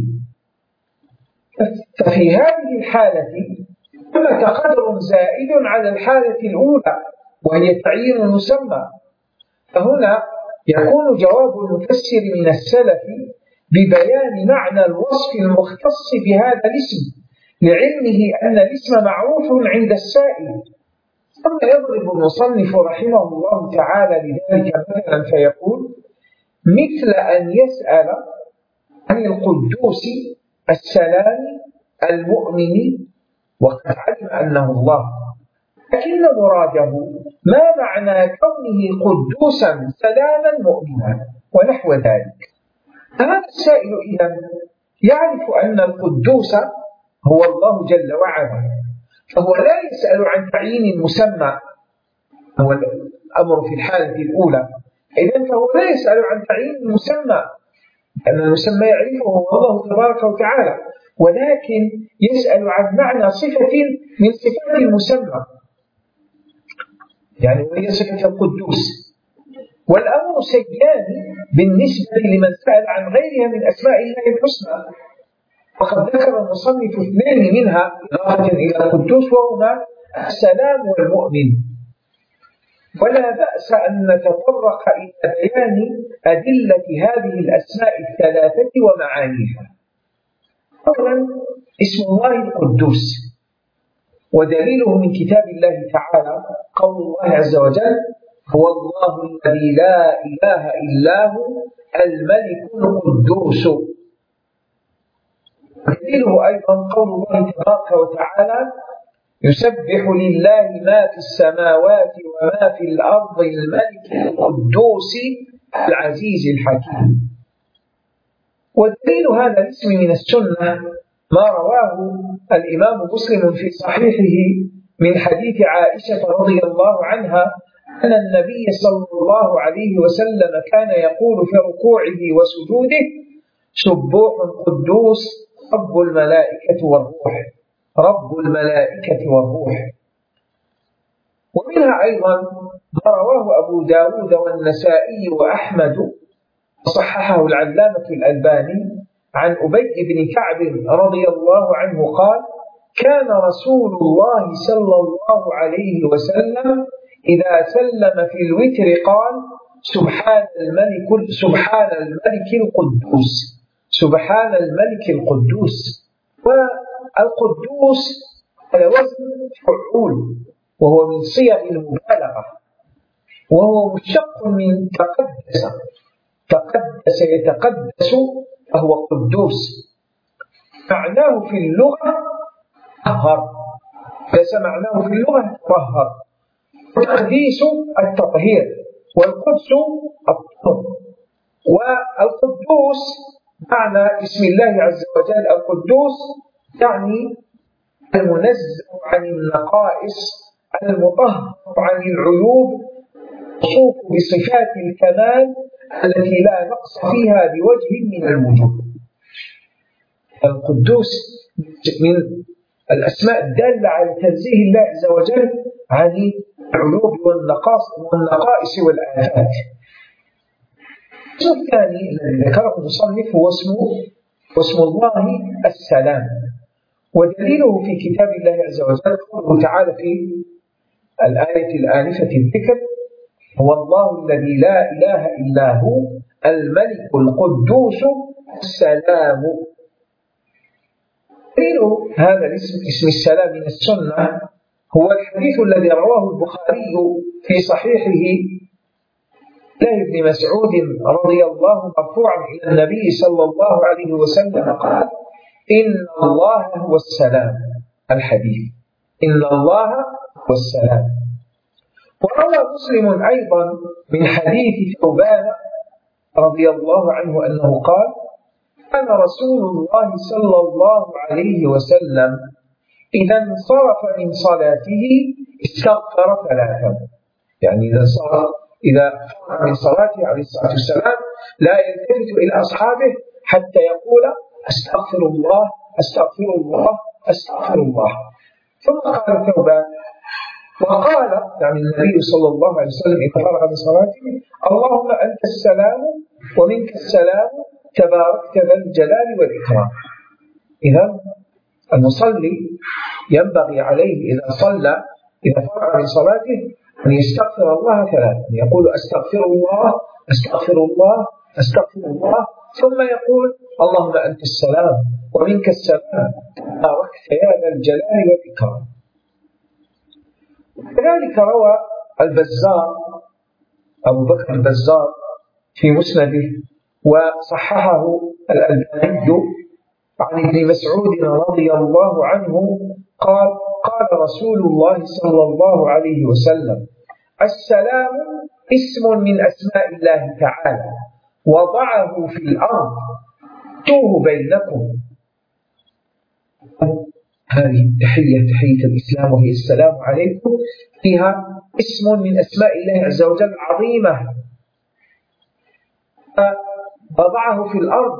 ففي هذه الحالة ثمة قدر زائد على الحالة الأولى، وهي تعيين المسمى. فهنا يكون جواب المفسر من السلف ببيان معنى الوصف المختص بهذا الاسم لعلمه أن الاسم معروف عند السائل. ثم يضرب المصنف رحمه الله تعالى لذلك مثلا فيقول: مثل أن يسأل عن القدوس السلام المؤمن وقد علم أنه الله، لكن مراده ما معنى كونه قدوسا سلاما مؤمنا ونحو ذلك. هذا السائل إذن يعرف أن القدوس هو الله جل وعلا، فهو لا يسأل عن تعيين المسمى، هو الأمر في الحالة الأولى، إذن فهو لا يسأل عن تعيين المسمى لأن المسمى يعرفه هو الله تبارك وتعالى، ولكن يسأل عن معنى صفة من صفات المسمى، يعني وهي صفة القدوس. والأمر سيان بالنسبة لمن سأل عن غيرها من أسماء الله الحسنى، وقد ذكر المصنف اثنين منها إضافة إلى القدوس وهما السلام والمؤمن. ولا بأس أن نتطرق إلى بيان أدلة هذه الأسماء الثلاثة ومعانيها. أولا، اسم الله القدوس، ودليله من كتاب الله تعالى قول الله عز وجل: هو الله الذي لا إله إلا هو الملك القدوس. ودليله أيضا قول الله تبارك وتعالى: يسبح لله ما في السماوات وما في الأرض الملك القدوس العزيز الحكيم. ودليل هذا الاسم من السنة ما رواه الإمام مسلم في صحيحه من حديث عائشة رضي الله عنها أن النبي صلى الله عليه وسلم كان يقول في ركوعه وسجوده: سبوح قدوس رب الملائكة والروح، رب الملائكة والروح. ومنها أيضا ما رواه أبو داود والنسائي وأحمد وصححه العلامة الألباني عن أبي بن كعب رضي الله عنه قال: كان رسول الله صلى الله عليه وسلم إذا سلم في الوتر قال: سبحان الملك سبحان الملك القدوس، سبحان الملك القدوس. والقدوس على وزن فعول، وهو من صيغ المبالغة، وهو مشتق من تقدس، تقدس يتقدس فهو قدوس. معناه في اللغة طهر، ليس معناه في اللغة طهر. التقديس التطهير، والقدس الطهر. والقدوس معنى اسم الله عز وجل القدوس يعني المنزه عن النقائص، المطهر عن العيوب، موصوف بصفات الكمال التي لا نقص فيها بوجه من الوجوه. القدوس من الأسماء الدالة على تنزيه الله عز وجل عن العيوب والنقائص والآفات. الاسم الثاني الذي ذكره المصنف هو اسمه واسم الله السلام، ودليله في كتاب الله عز وجل قوله تعالى في الآية الآنفة الذكر: هو الله الذي لا إله إلا هو الملك القدوس السلام. دليل هذا الاسم اسم السلام من السنة هو الحديث الذي رواه البخاري في صحيحه له ابن مسعود رضي الله مرفوعا إلى النبي صلى الله عليه وسلم قال: إن الله هو السلام. الحديث إن الله هو السلام. وروى مسلم أيضا من حديث ثوبان رضي الله عنه أنه قال: كان رسول الله صلى الله عليه وسلم إذا انصرف من صلاته استغفر ثلاثا، يعني إذا انصرف إذا فرغ من صلاته عليه الصلاة والسلام لا يلتفت إلى أصحابه حتى يقول: أستغفر الله أستغفر الله أستغفر الله. ثم قال ثوبان: وقال يعني النبي صلى الله عليه وسلم إذا فرغ من صلاته: اللهم أنت السلام ومنك السلام تباركت ذا الجلال والإكرام. إذا المصلي ينبغي عليه إذا صلى إذا فرغ من صلاته أن يستغفر الله ثلاثا، يقول: أستغفر الله أستغفر الله أستغفر الله ثم يقول اللهم أنت السلام ومنك السلام باركت يا ذا الجلال والإكرام. كذلك روى البزار أبو بكر البزار في مسنده وصححه الألباني عن ابن مسعود رضي الله عنه قال قال رسول الله صلى الله عليه وسلم السلام اسم من أسماء الله تعالى وضعه في الأرض توه بينكم. هذه التحية تحية الإسلام وهي السلام عليكم فيها اسم من أسماء الله عز وجل عظيمة وضعه في الأرض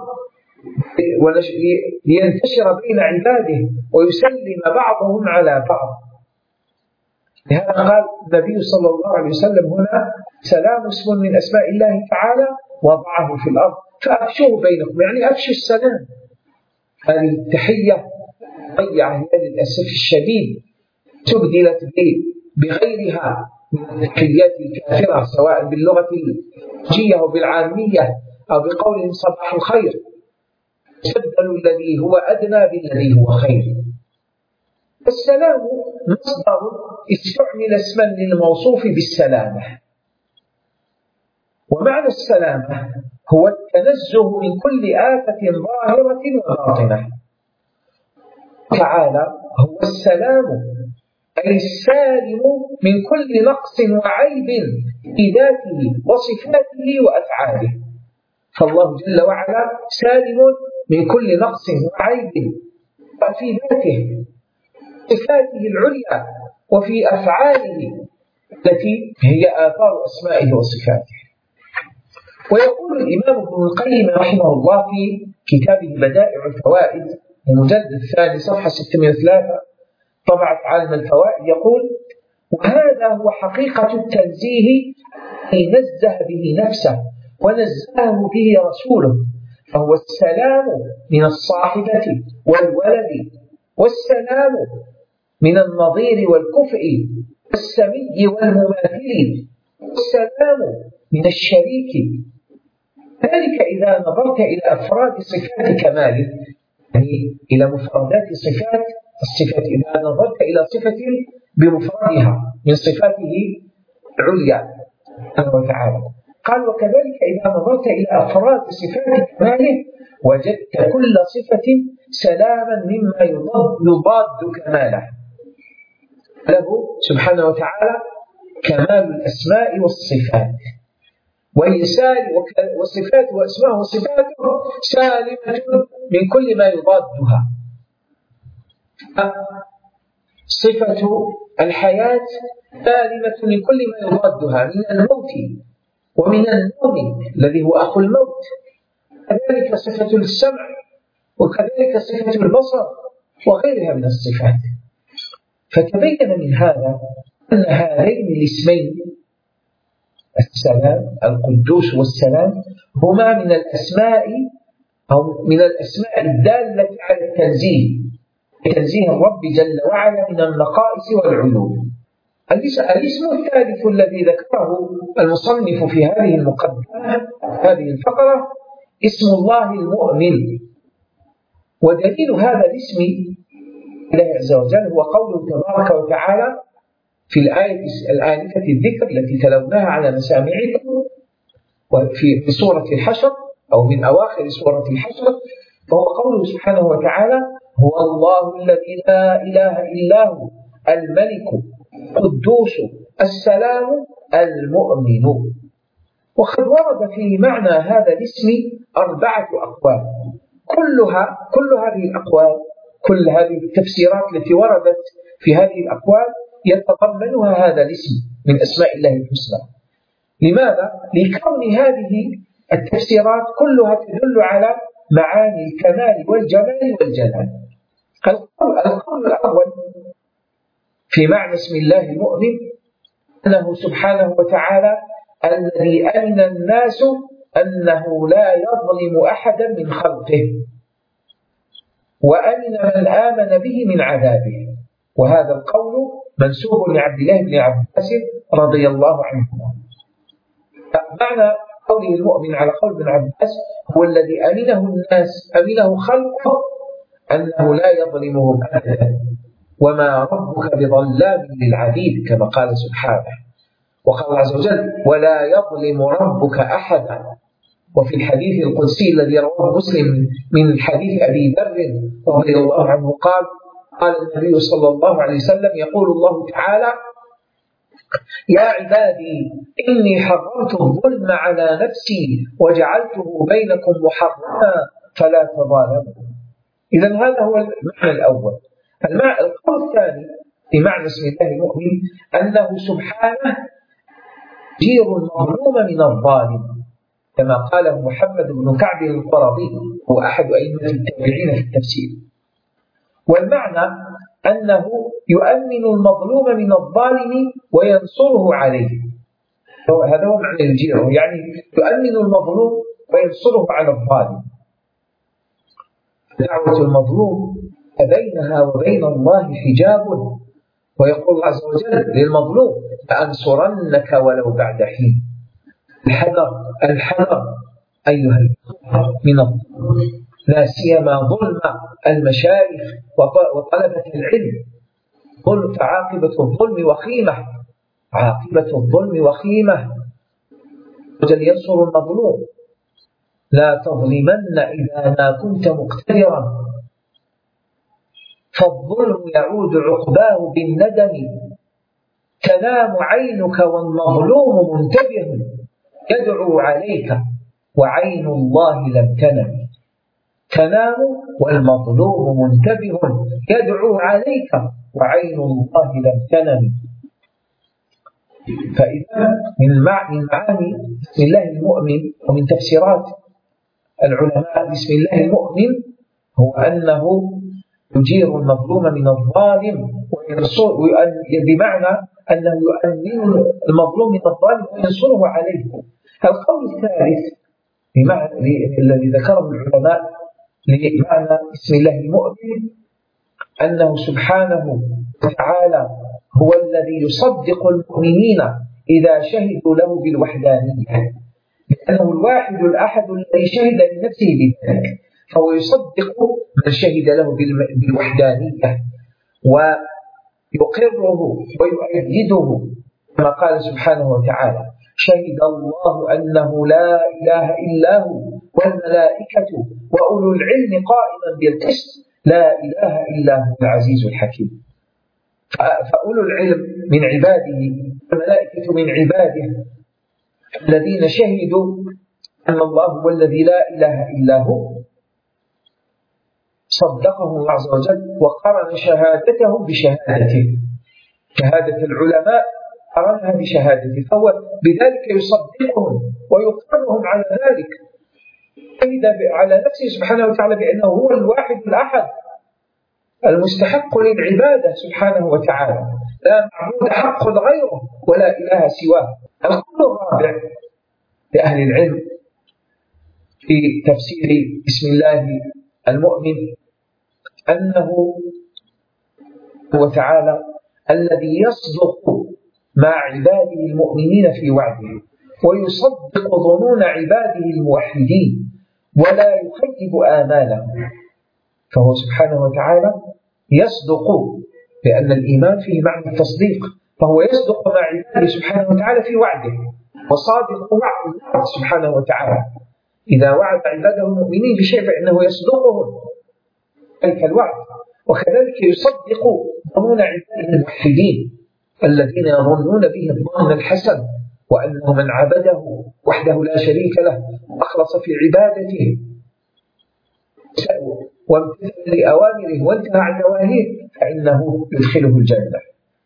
لينتشر بين عباده ويسلم بعضهم على بعض. لهذا قال النبي صلى الله عليه وسلم هنا سلام اسم من أسماء الله تعالى وضعه في الأرض فأفشوه بينكم، يعني أفشوا السلام. هذه التحية ضيعها للأسف الشديد تبدلت بغيرها من التحيات الكافرة سواء باللغة الجية أو بالعامية أو بقول صباح الخير، تبدل الذي هو أدنى بالذي هو خير. السلام مصدر استعمل اسما للموصوف بالسلامة، ومعنى السلامة هو التنزه من كل آفة ظاهرة وباطنة. تعالى هو السلام أي السالم من كل نقص وعيب في ذاته وصفاته وأفعاله. فالله جل وعلا سالم من كل نقص وعيب في ذاته صفاته العليا وفي أفعاله التي هي آثار أسمائه وصفاته. ويقول الإمام ابن القيم رحمه الله في كتابه بدائع الفوائد المجلد الثاني صفحة ستمائة وثلاثة طبعة عالم الفوائد يقول وهذا هو حقيقة التنزيه الذي نزه به نفسه ونزهه به رسوله، فهو السلام من الصاحبة والولد، والسلام من النظير والكفء والسمي والمماثل، والسلام من الشريك. ذلك إذا نظرت إلى أفراد صفات كماله، يعني إلى مفردات صفات الصفات، إذا نظرت إلى صفة بمفردها من صفاته العليا سبحانه وتعالى. قال وكذلك إذا نظرت إلى أفراد صفات كماله وجدت كل صفة سلاما مما يضاد كماله. له سبحانه وتعالى كمال الأسماء والصفات، والإنسان وصفاته وأسماءه وصفاته سالمة من كل ما يضادها. صفة الحياة سالمة من كل ما يضادها من الموت ومن النوم الذي هو أخو الموت، كذلك صفة السمع وكذلك صفة البصر وغيرها من الصفات. فتبين من هذا أن هذين الاسمين السلام القدوس والسلام هما من الأسماء أو من الأسماء الدالة على التنزيه، تنزيه الرب جل وعلا من النقائص والعيوب. الاسم الثالث الذي ذكره المصنف في هذه المقدمة هذه الفقرة اسم الله المؤمن. ودليل هذا الاسم الله عز وجل هو قوله تبارك وتعالى في الآية الآنفة الذكر التي تلوناها على مسامعكم وفي سورة الحشر أو من أواخر سورة الحشر، فهو قوله سبحانه وتعالى هو الله الذي لا إله إلا هو الملك القدوس السلام المؤمن. وقد ورد في معنى هذا الاسم أربعة أقوال، كلها كل هذه الأقوال كل هذه التفسيرات التي وردت في هذه الأقوال يتضمنها هذا الاسم من أسماء الله الحسنى. لماذا؟ لكون هذه التفسيرات كلها تدل على معاني الكمال والجمال والجلال. القول, القول الأول في معنى اسم الله المؤمن أنه سبحانه وتعالى الذي أمن الناس أنه لا يظلم أحدا من خلقه، وأمن من آمن به من عذابه. وهذا القول منسوب لعبد الله بن عباس رضي الله عنهما. معنى قوله المؤمن على قول ابن عباس هو الذي أمنه الناس أمنه خلقه أنه لا يظلمهم أبدا وما ربك بظلام للعبيد كما قال سبحانه. وقال الله عز وجل ولا يظلم ربك أحدا. وفي الحديث القدسي الذي رواه مسلم من حديث أبي ذر رضي الله عنه قال قال النبي صلى الله عليه وسلم يقول الله تعالى يا عبادي إني حرمت الظلم على نفسي وجعلته بينكم محرما فلا تظالموا. إذن هذا هو المعنى الأول. القول الثاني في معنى اسم الله المؤمن أنه سبحانه يجير المظلوم من الظالم كما قاله محمد بن كعب القرظي هو أحد أئمة التابعين في التفسير. والمعنى أنه يؤمن المظلوم من الظالم وينصره عليه. هذا هو معنى الجير، يعني يؤمن المظلوم وينصره على الظالم. دعوة المظلوم بينها وبين الله حجاب، ويقول الله عز وجل للمظلوم لأنصرنك ولو بعد حين. الحذر الحذر أيها من الظلم، لا سيما ظلم المشايخ وطلبة العلم. ظلم فعاقبة الظلم وخيمة، عاقبة الظلم وخيمة. وجل ينصر المظلوم لا تظلمن إذا ما كنت مقتدرا فالظلم يعود عقباه بالندم. تنام عينك والمظلوم منتبه يدعو عليك وعين الله لم تنم. تنام والمظلوم منتبه يدعو عليك وعين الله لم تنم. فإذا من معاني بسم الله المؤمن ومن تفسيرات العلماء بسم الله المؤمن هو أنه يجير المظلوم من الظالم وينصر، بمعنى أنه يؤمن المظلوم من الظالم وينصره عليه. القول الثالث الذي ذكره العلماء لمعنى بسم الله المؤمن أنه سبحانه وتعالى هو الذي يصدق المؤمنين إذا شهدوا له بالوحدانية، لأنه الواحد الأحد الذي شهد لنفسه بذلك، فهو يصدق من شهد له بالوحدانية ويقره ويؤيده كما قال سبحانه وتعالى شهد الله أنه لا إله إلا هو والملائكة وأولو العلم قائما بالقسط لا إله إلا هو العزيز الحكيم. فأولو العلم من عباده والملائكة من عباده الذين شهدوا أن الله هو الذي لا إله إلا هو، صدقه الله عز وجل وقرن شهادتهم بشهادته. شهادة العلماء قرنها بشهادته، فهو بذلك يصدقهم ويقرهم على ذلك. شهد على نفسه سبحانه وتعالى بأنه هو الواحد الأحد المستحق للعبادة سبحانه وتعالى، لا معبود حق غيره ولا إله سواه. القول الرابع لأهل العلم في تفسير بسم الله المؤمن أنه هو تعالى الذي يصدق مع عباده المؤمنين في وعده ويصدق ظنون عباده الموحدين ولا يخيب آمالهم. فهو سبحانه وتعالى يصدق، لأن الإيمان فيه معنى التصديق، فهو يصدق مع عباده سبحانه وتعالى في وعده، وصادق وعد سبحانه وتعالى إذا وعد عباده المؤمنين بشيء فإنه يصدقهم ذلك الوعد. وكذلك يصدق ظنون عباده الموحدين الذين يظنون به الظن الحسن، وأنه من عبده وحده لا شريك له وأخلص في عبادته وامتثل لأوامره وانتهى عن نواهيه فإنه يدخله الجنة.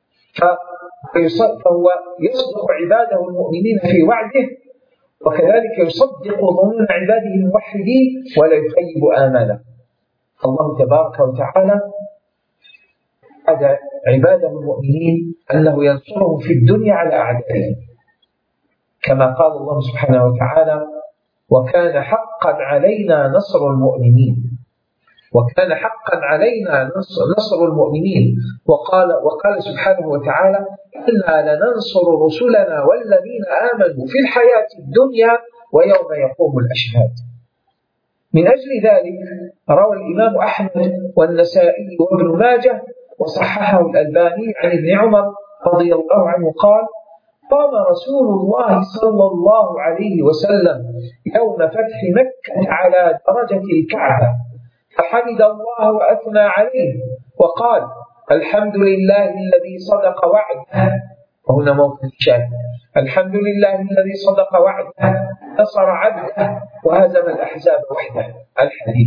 فهو يصدق عباده المؤمنين في وعده، وكذلك يصدق ظنون عباده الموحدين ولا يخيب آماله. الله تبارك وتعالى وعد عباده المؤمنين أنه ينصرهم في الدنيا على أعدائهم، كما قال الله سبحانه وتعالى وكان حقا علينا نصر المؤمنين. وكان حقا علينا نصر المؤمنين. وقال, وقال سبحانه وتعالى إنا لننصر رسلنا والذين آمنوا في الحياة الدنيا ويوم يقوم الأشهاد. من أجل ذلك روى الإمام أحمد والنسائي وابن ماجه وصححه الألباني عن ابن عمر رضي الله عنه قال: قام رسول الله صلى الله عليه وسلم يوم فتح مكة على درجة الكعبة فحمد الله وأثنى عليه وقال: الحمد لله الذي صدق وعده. وهنا موقف الشاهد: الحمد لله الذي صدق وعده نصر عبده وهزم الأحزاب وحده. الحديث.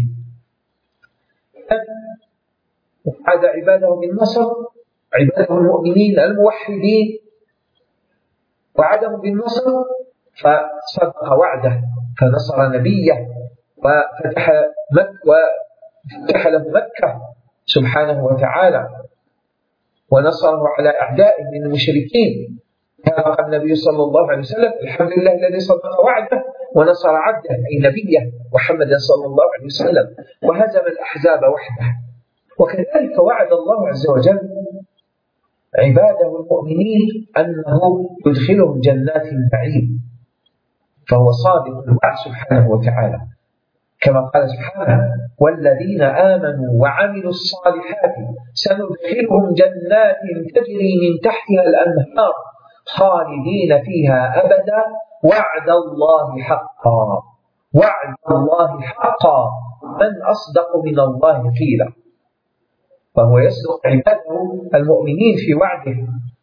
وعد عباده بالنصر، عباده المؤمنين الموحدين وعدهم بالنصر، فصدق وعده فنصر نبيه وفتح مكة وفتح له مكة سبحانه وتعالى ونصره على أعدائه من المشركين. قال النبي صلى الله عليه وسلم: الحمد لله الذي صدق وعده ونصر عبده أي نبيه محمد صلى الله عليه وسلم وهزم الأحزاب وحده. وكذلك وعد الله عز وجل عباده المؤمنين أنه يدخلهم جنات النعيم، فهو صادق الوعد سبحانه وتعالى، كما قال سبحانه: والذين آمنوا وعملوا الصالحات سندخلهم جنات تجري من تحتها الأنهار خالدين فيها أبدا وعد الله حقا. وعد الله حقا، من أصدق من الله قيلا. فهو يصدق عباده المؤمنين في وعده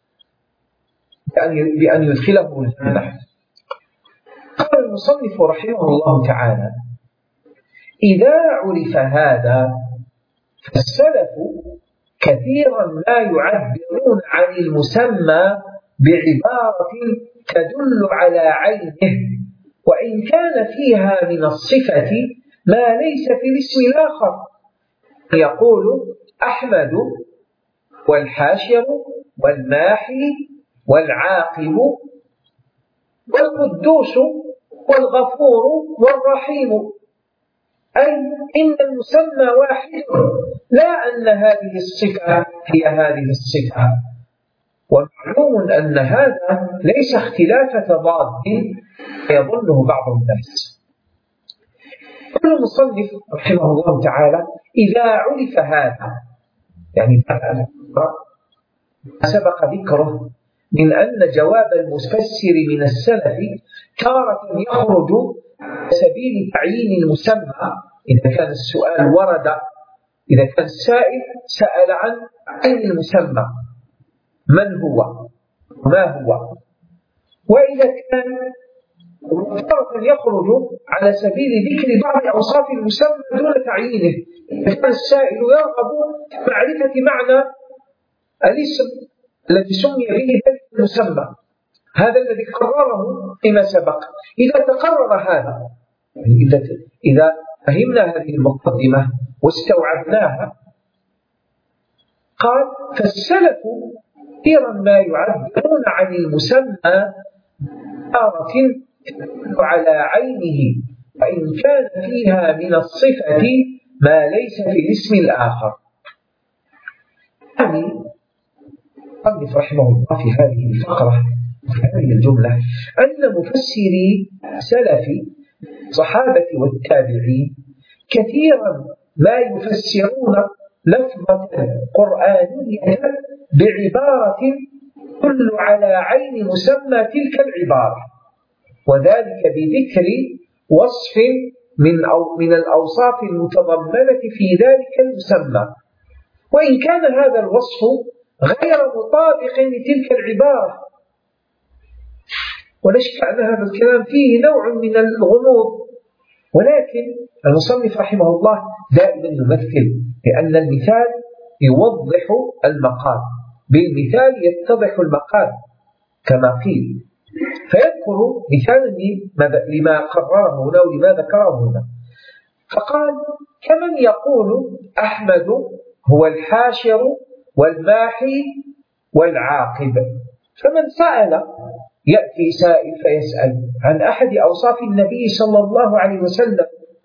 بأن يدخلهم الجنة. قال المصنف رحمه الله تعالى: إذا عرف هذا فالسلف كثيرا ما يعبرون عن المسمى بعبارة تدل على عينه، وإن كان فيها من الصفة ما ليس في الاسم الآخر. يقول: أحمد والحاشر والماحي والعاقب والقدوس والغفور والرحيم، أي إن المسمى واحد، لا أن هذه الصفة هي هذه الصفة. ومعلوم أن هذا ليس اختلاف تضاد يظنه بعض الناس. قال المصنف رحمه الله تعالى: إذا عرف هذا، يعني سبق ذكره من أن جواب المفسر من السلف تارة يخرج سبيل تعيين المسمى إذا كان السؤال ورد، إذا كان السائل سأل عن عين المسمى من هو ما هو، وإذا كان تارة يخرج على سبيل ذكر بعض أوصاف المسمى دون تعيينه، إذا كان السائل يرغب في معرفة معنى الاسم الذي سمي به ذلك المسمى، هذا الذي قرره فيما سبق. إذا تقرر هذا، إذا إذا فهمنا هذه المقدمة واستوعبناها، قال: فالسلف كثيرا ما يعبرون عن المسمى بعبارة تدل على عينه، وإن كان فيها من الصفة ما ليس في الاسم الآخر. يعني المصنف رحمه الله في هذه الفقرة في هذه الجملة أن مفسري سلف الصحابة والتابعين كثيرا ما يفسرون لفظة قرآنية بعبارة تدل على عين مسمى تلك العبارة، وذلك بذكر وصف من أو من الأوصاف المتضمنة في ذلك المسمى، وإن كان هذا الوصف غير مطابق لتلك العبارة. ولا شك أن هذا الكلام فيه نوع من الغموض، ولكن المصنف رحمه الله دائما يمثل، لأن المثال يوضح المقال، بالمثال يتضح المقال كما قيل. فيذكر مثالا لما قرره هنا ولما ذكره هنا، فقال: كمن يقول أحمد هو الحاشر والماحي والعاقب. فمن سأل، يأتي سائل فيسأل عن أحد أوصاف النبي صلى الله عليه وسلم،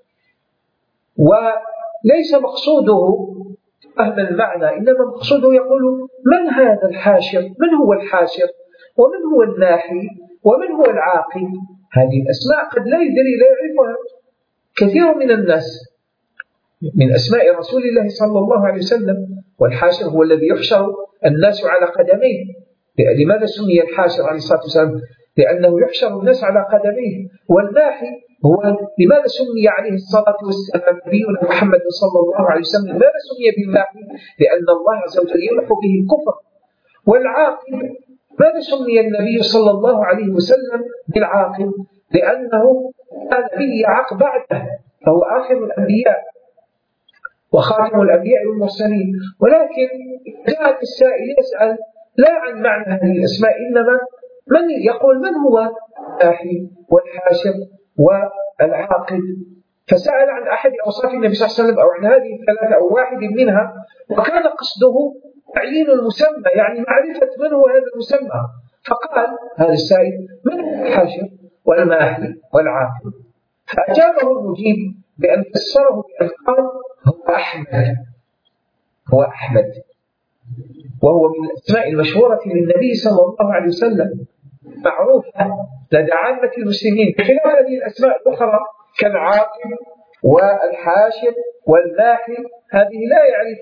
وليس مقصوده فهم المعنى، إنما مقصوده يقول: من هذا الحاشر؟ من هو الحاشر؟ ومن هو الماحي؟ ومن هو العاقب؟ هذه الأسماء قد لا يدري لا يعرفها كثير من الناس من أسماء رسول الله صلى الله عليه وسلم. والحاشر هو الذي يحشر الناس على قدميه. لماذا سمي الحاشر عليه الصلاة والسلام؟ لأنه يحشر الناس على قدميه. والماحي هو لماذا سمي عليه الصلاة والسلام نبينا محمد صلى الله عليه وسلم لماذا سمي بالماحي؟ لأن الله عز وجل يمحو به الكفر. والعاقب ماذا سمي النبي صلى الله عليه وسلم بالعاقب؟ لأنه كان به عقب بعده، فهو آخر الأنبياء وخاتم الأنبياء والمرسلين. ولكن جاء السائل يسأل لا عن معنى هذه الأسماء، إنما من يقول من هو الحاشر والحاشر والعاقب، فسأل عن أحد أوصاف النبي صلى الله عليه وسلم أو عن هذه الثلاثة أو واحد منها، وكان قصده تعيين المسمى، يعني معرفة من هو هذا المسمى. فقال هذا السائل من هو الحاشر والماحي والعاقب؟ فأجابه المجيب بأن فسره بأن قال هو أحمد، هو أحمد، وهو من الأسماء المشهورة للنبي صلى الله عليه وسلم، معروفة لدى عامة المسلمين، بخلاف هذه الأسماء الأخرى كالعاقب والحاشر والماحي، هذه لا يعرف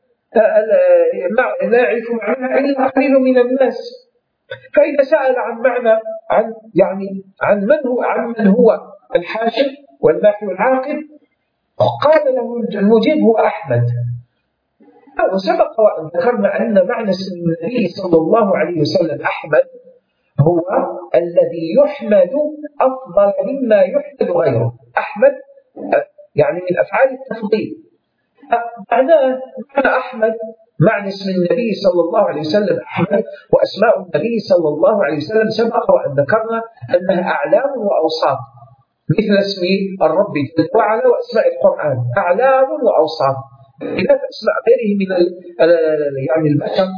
لا يعرف معناها إلا قليل من الناس. فإذا سأل عن معنى عن يعني عن من هو عن من هو الحاشر والماحي والعاقب، قال له المجيب هو أحمد. وسبق وأن ذكرنا أن معنى اسم النبي صلى الله عليه وسلم أحمد هو الذي يحمد أفضل مما يحمد غيره. أحمد يعني من أفعال التفضيل. معناه معنى أحمد معنى اسم النبي صلى الله عليه وسلم أحمد، وأسماء النبي صلى الله عليه وسلم سبق وأن ذكرنا أنها أعلام وأوصاف، مثل اسم الرب جل وعلا وأسماء القرآن أعلام وأوصاف، خلاف أسماء غيره من يعني البشر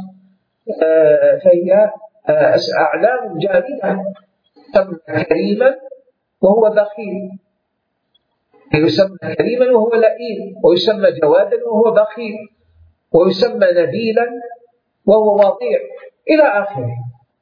فهي أعلام جامدة. يسمى كريما وهو بخيل، يسمى كريما وهو لئيم، ويسمى جوادا وهو بخيل، ويسمى نبيلا وهو وضيع إلى آخره.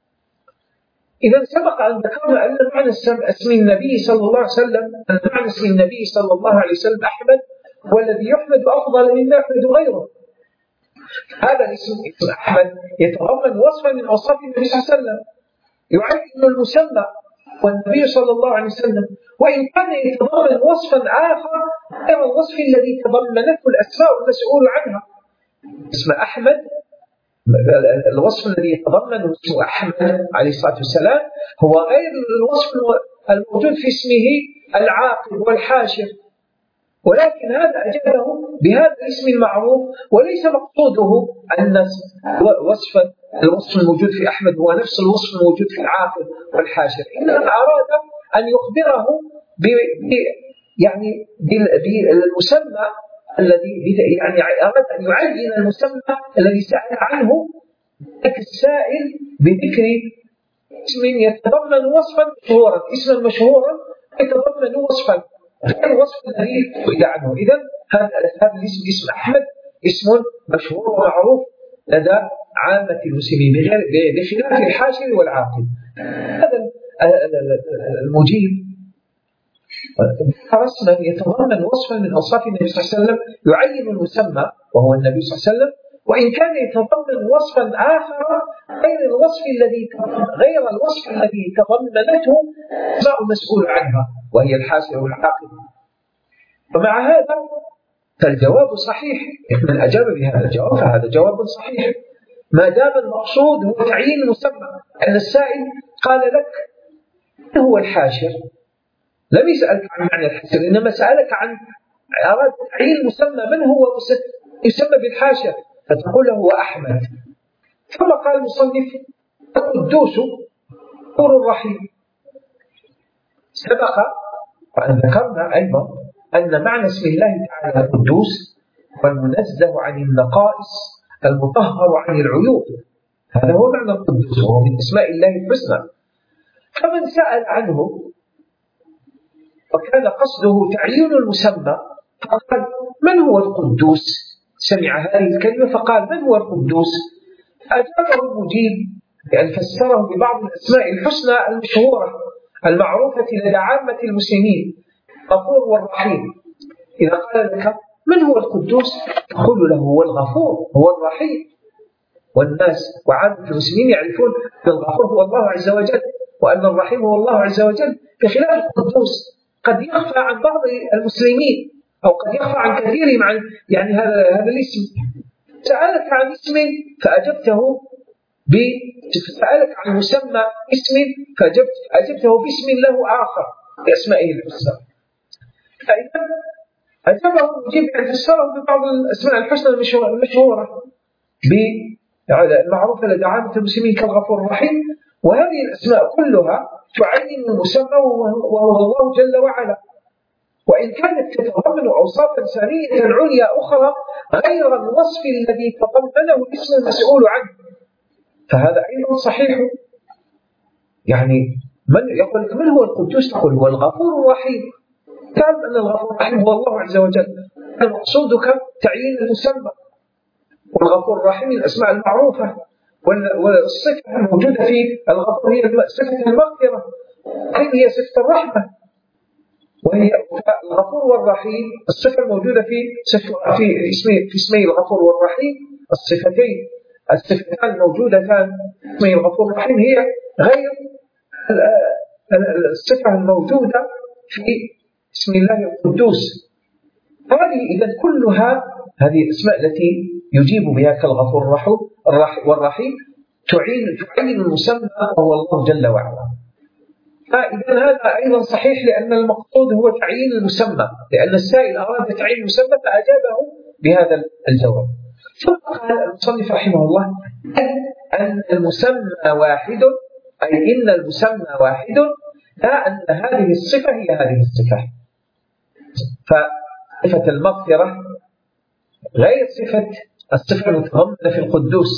إذا سبق أن ذكرنا أن معنى اسم النبي صلى الله عليه وسلم أن معنى اسم النبي صلى الله عليه وسلم أحمد هو الذي يحمد أفضل مما يحمد غيره. هذا الاسم اسم أحمد يتضمن وصفا من أوصاف النبي صلى الله عليه وسلم، يعين المسمى والنبي صلى الله عليه وسلم، وإن كان يتضمن وصفا آخر غير الوصف الذي تضمنته الأسماء المسؤول عنها. اسم أحمد الوصف الذي يتضمن اسم أحمد عليه الصلاة والسلام هو غير الوصف الموجود في اسمه العاقب والحاشر، ولكن هذا أجابه بهذا الاسم المعروف، وليس مقصوده أن وصف الوصف الموجود في أحمد هو نفس الوصف الموجود في العاقب والحاشر، إنما أراد أن يخبره ب يعني بالمسمى الذي يعني أراد أن يعين المسمى الذي سأل عنه السائل بذكر اسم يتضمن وصفا مشهورا، اسما مشهورا يتضمن وصفا غير الوصف الذي سئل عنه. إذن هذا الاسم اسم أحمد اسم مشهور ومعروف لدى عامة المسلمين بخلاف الحاشر والعاقل. هذا المجيب اسما يتضمن وصفا من أوصاف النبي صلى الله عليه وسلم يعين المسمى وهو النبي صلى الله عليه وسلم، وإن كان يتضمن وصفا آخر غير الوصف الذي غير الوصف الذي تضمنته أسماء المسؤول عنها وهي الحاشر والعاقل. ومع هذا فالجواب صحيح، من أجاب بهذا الجواب فهذا جواب صحيح ما دام المقصود هو تعيين المسمى. أن السائل قال لك من هو الحاشر، لم يسألك عن معنى الحاشر، إنما سألك عن أراد تعيين المسمى من هو يسمى بالحاشر، فتقول له هو أحمد. ثم قال المصنف القدوس غفور رحيم. سبق وأن ذكرنا أيضا أن معنى اسم الله تعالى القدوس هو المنزه عن النقائص المطهر عن العيوب، هذا هو معنى القدوس وهو من أسماء الله الحسنى. فمن سأل عنه وكان قصده تعيين المسمى فقال من هو القدوس، سمع هذه الكلمة فقال من هو القدوس، أجابه المجيب بأن فسره ببعض الأسماء الحسنى المشهورة المعروفة لدى عامة المسلمين الغفور والرحيم، إذا قال لك من هو القدوس تقول له هو الغفور هو الرحيم، والناس وعامة المسلمين يعرفون أن الغفور هو الله عز وجل وأن الرحيم هو الله عز وجل، بخلاف القدوس قد يخفى عن بعض المسلمين أو قد يخفى عن كثيرهم عن يعني هذا هذا الاسم. سألك عن اسم فأجبته ب سألك عن مسمى اسم فأجبت أجبته باسم له آخر بأسمائه الحسنى، فإذا أجابه المجيب أن فسره ببعض الأسماء الحسنى المشهورة بالمعروفة لدى عامة المسلمين كالغفور الرحيم، وهذه الأسماء كلها تعين المسمى وهو الله جل وعلا، وإن كانت تتضمن أوصافا ثانية عليا أخرى غير الوصف الذي تضمنه الاسم المسؤول عنه، فهذا أيضا صحيح. يعني من يقول لك من هو القدوس تقول هو الغفور الرحيم، تعلم أن الغفور الرحيم هو الله عز وجل، مقصودك تعيين المسمى، والغفور الرحيم الأسماء المعروفة، والصفة الموجودة في الغفور هي صفة المغفرة، هي صفة الرحمة، وهي الغفور والرحيم الصفة الموجودة في في اسمي في اسمي الغفور والرحيم، الصفتين الصفتان الموجودتان في اسمي الغفور والرحيم هي غير الصفة الموجودة في اسم الله القدوس. هذه إذا كلها هذه الأسماء التي يجيب بها كالغفور والرحيم تعين تعين المسمى وهو الله جل وعلا. فإذا هذا أيضا صحيح لأن المقصود هو تعيين المسمى، لأن السائل أراد تعيين المسمى فأجابه بهذا الجواب. ثم قال المصنف رحمه الله أن المسمى واحد، أي إن المسمى واحد، لا أن هذه الصفة هي هذه الصفة، فصفة المغفرة غير صفة الصفة المتضمنة في القدوس،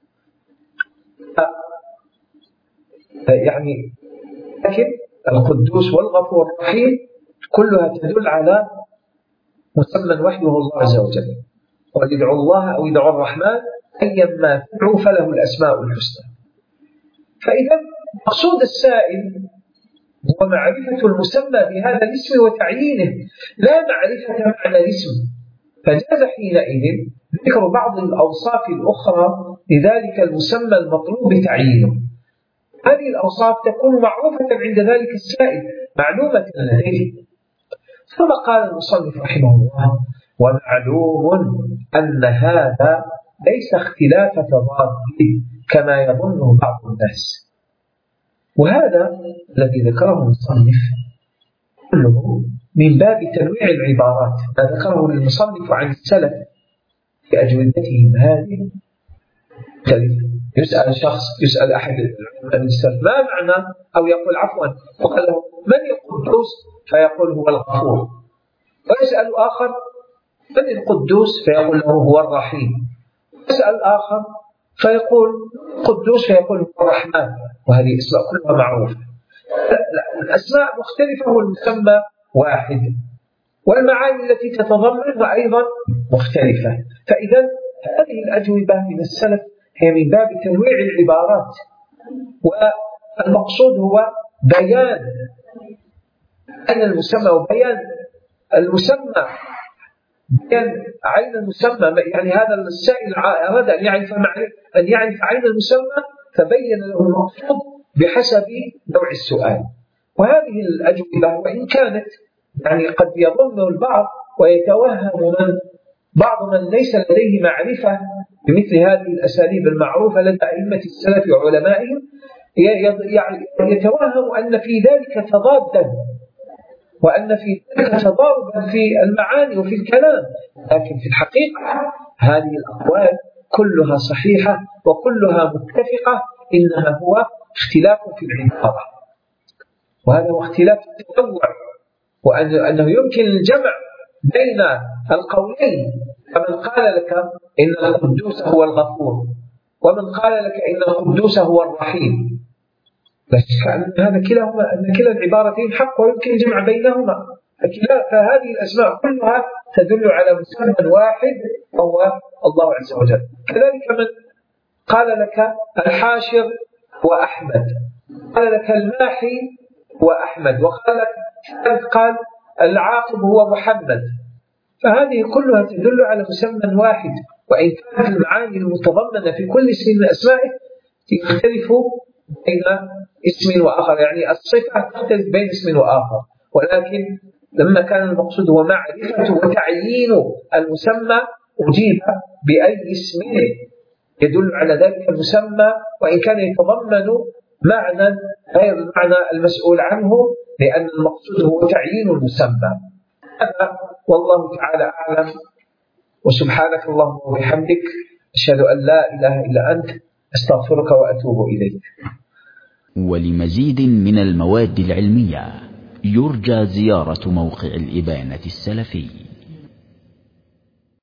يعني لكن القدوس والغفور الرحيم كلها تدل على مسمى واحد وهو الله عز وجل، ويدعو الله أو يدعو الرحمن أيما تدعو فله الأسماء الحسنى. فإذا مقصود السائل هو معرفة المسمى بهذا الاسم وتعيينه، لا معرفة معنى الاسم، فجاز حينئذ ذكر بعض الأوصاف الأخرى لذلك المسمى المطلوب تعيينه. هذه الأوصاف تكون معروفة عند ذلك السائل معلومة لديه. ثم قال المصنف رحمه الله ومعلوم أن هذا ليس اختلاف تضاد كما يظنه بعض الناس. وهذا الذي ذكره المصنف كله من باب تنويع العبارات، ما ذكره المصنف عن السلف في أجوبتهم هذه. يسأل شخص يسأل أحد من السلف ما معنى، أو يقول عفوا وقال له من القدوس فيقول هو الغفور، ويسأل آخر من القدوس فيقول له هو الرحيم، يسأل آخر فيقول قدوس فيقول هو الرحمن، وهذه أسماء كلها معروفة. الأسماء مختلفة والمسمى واحد، والمعاني التي تتضمنها أيضا مختلفة. فإذا هذه الأجوبة من السلف هي من باب تنويع العبارات، والمقصود هو بيان أن المسمى وبيان المسمى، بيان عين المسمى. يعني هذا السائل أراد أن يعرف أن يعرف عين المسمى فبين له المقصود بحسب نوع السؤال. وهذه الأجوبة وإن كانت يعني قد يظن البعض ويتوهم من بعض من ليس لديه معرفة بمثل هذه الأساليب المعروفة لدى أئمة السلف وعلمائهم، يتوهم أن في ذلك تضادا وأن في ذلك تضاربا في المعاني وفي الكلام، لكن في الحقيقة هذه الأقوال كلها صحيحة وكلها متفقة، إنما هو اختلاف في العبارة، وهذا هو اختلاف التنوع، وأنه يمكن الجمع بين القولين. فمن قال لك إن القدوس هو الغفور، ومن قال لك إن القدوس هو الرحيم، لا شك أن هذا كلاهما أن كلا العبارتين حق ويمكن الجمع بينهما. فهذه الأسماء كلها تدل على مسمى واحد وهو الله عز وجل. كذلك من قال لك الحاشر وأحمد، قال لك الماحي هو أحمد، وقال لك قال العاقب هو محمد، فهذه كلها تدل على مسمى واحد، وإن كانت المعاني المتضمنة في كل اسم من أسمائه تختلف بين اسم وآخر، يعني الصفة تختلف بين اسم وآخر، ولكن لما كان المقصود هو معرفة وتعيين المسمى أجيب بأي اسم يدل على ذلك المسمى، وإن كان يتضمن معنى غير المعنى المسؤول عنه، لأن المقصود هو تعيين المسمى. هذا والله تعالى أعلم، وسبحانك اللهم وبحمدك أشهد أن لا إله إلا أنت أستغفرك وأتوب إليك. ولمزيد من المواد العلمية يرجى زيارة موقع الإبانة السلفي.